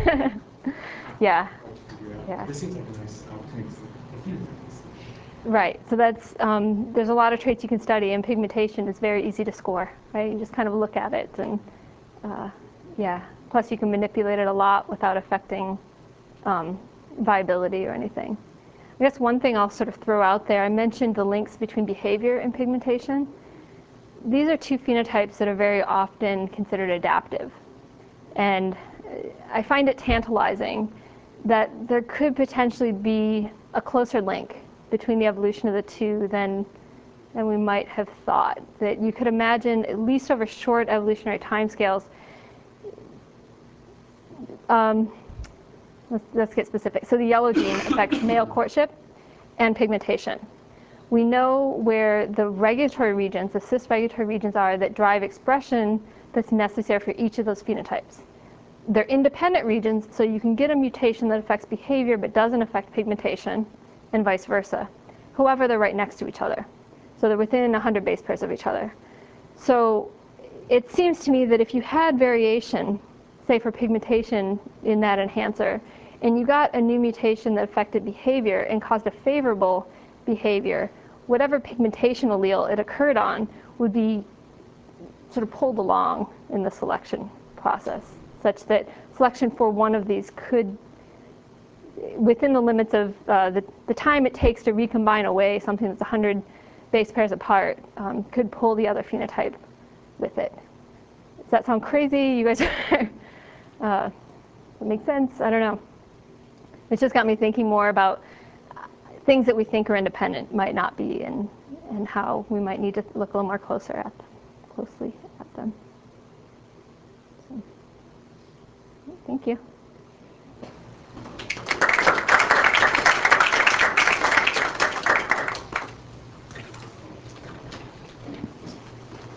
Yeah. Yeah. This seems like a nice opportunity for phenotypes. Right. So that's um, there's a lot of traits you can study, and pigmentation is very easy to score. Right. You just kind of look at it, and uh, yeah. Plus, you can manipulate it a lot without affecting um, viability or anything. I guess one thing I'll sort of throw out there, I mentioned the links between behavior and pigmentation. These are two phenotypes that are very often considered adaptive. And I find it tantalizing that there could potentially be a closer link between the evolution of the two than, than we might have thought. That you could imagine, at least over short evolutionary timescales, um, Let's, let's get specific. So the yellow gene affects male courtship and pigmentation. We know where the regulatory regions, the cis regulatory regions are that drive expression that's necessary for each of those phenotypes. They're independent regions, so you can get a mutation that affects behavior but doesn't affect pigmentation, and vice versa. However, they're right next to each other. So they're within one hundred base pairs of each other. So it seems to me that if you had variation, say for pigmentation in that enhancer, and you got a new mutation that affected behavior and caused a favorable behavior, whatever pigmentation allele it occurred on would be sort of pulled along in the selection process, such that selection for one of these could, within the limits of uh, the, the time it takes to recombine away something that's one hundred base pairs apart, um, could pull the other phenotype with it. Does that sound crazy? You guys are, uh, does it make sense? I don't know. It's just got me thinking more about things that we think are independent might not be, and, and how we might need to look a little more closer at them, closely at them. Thank you.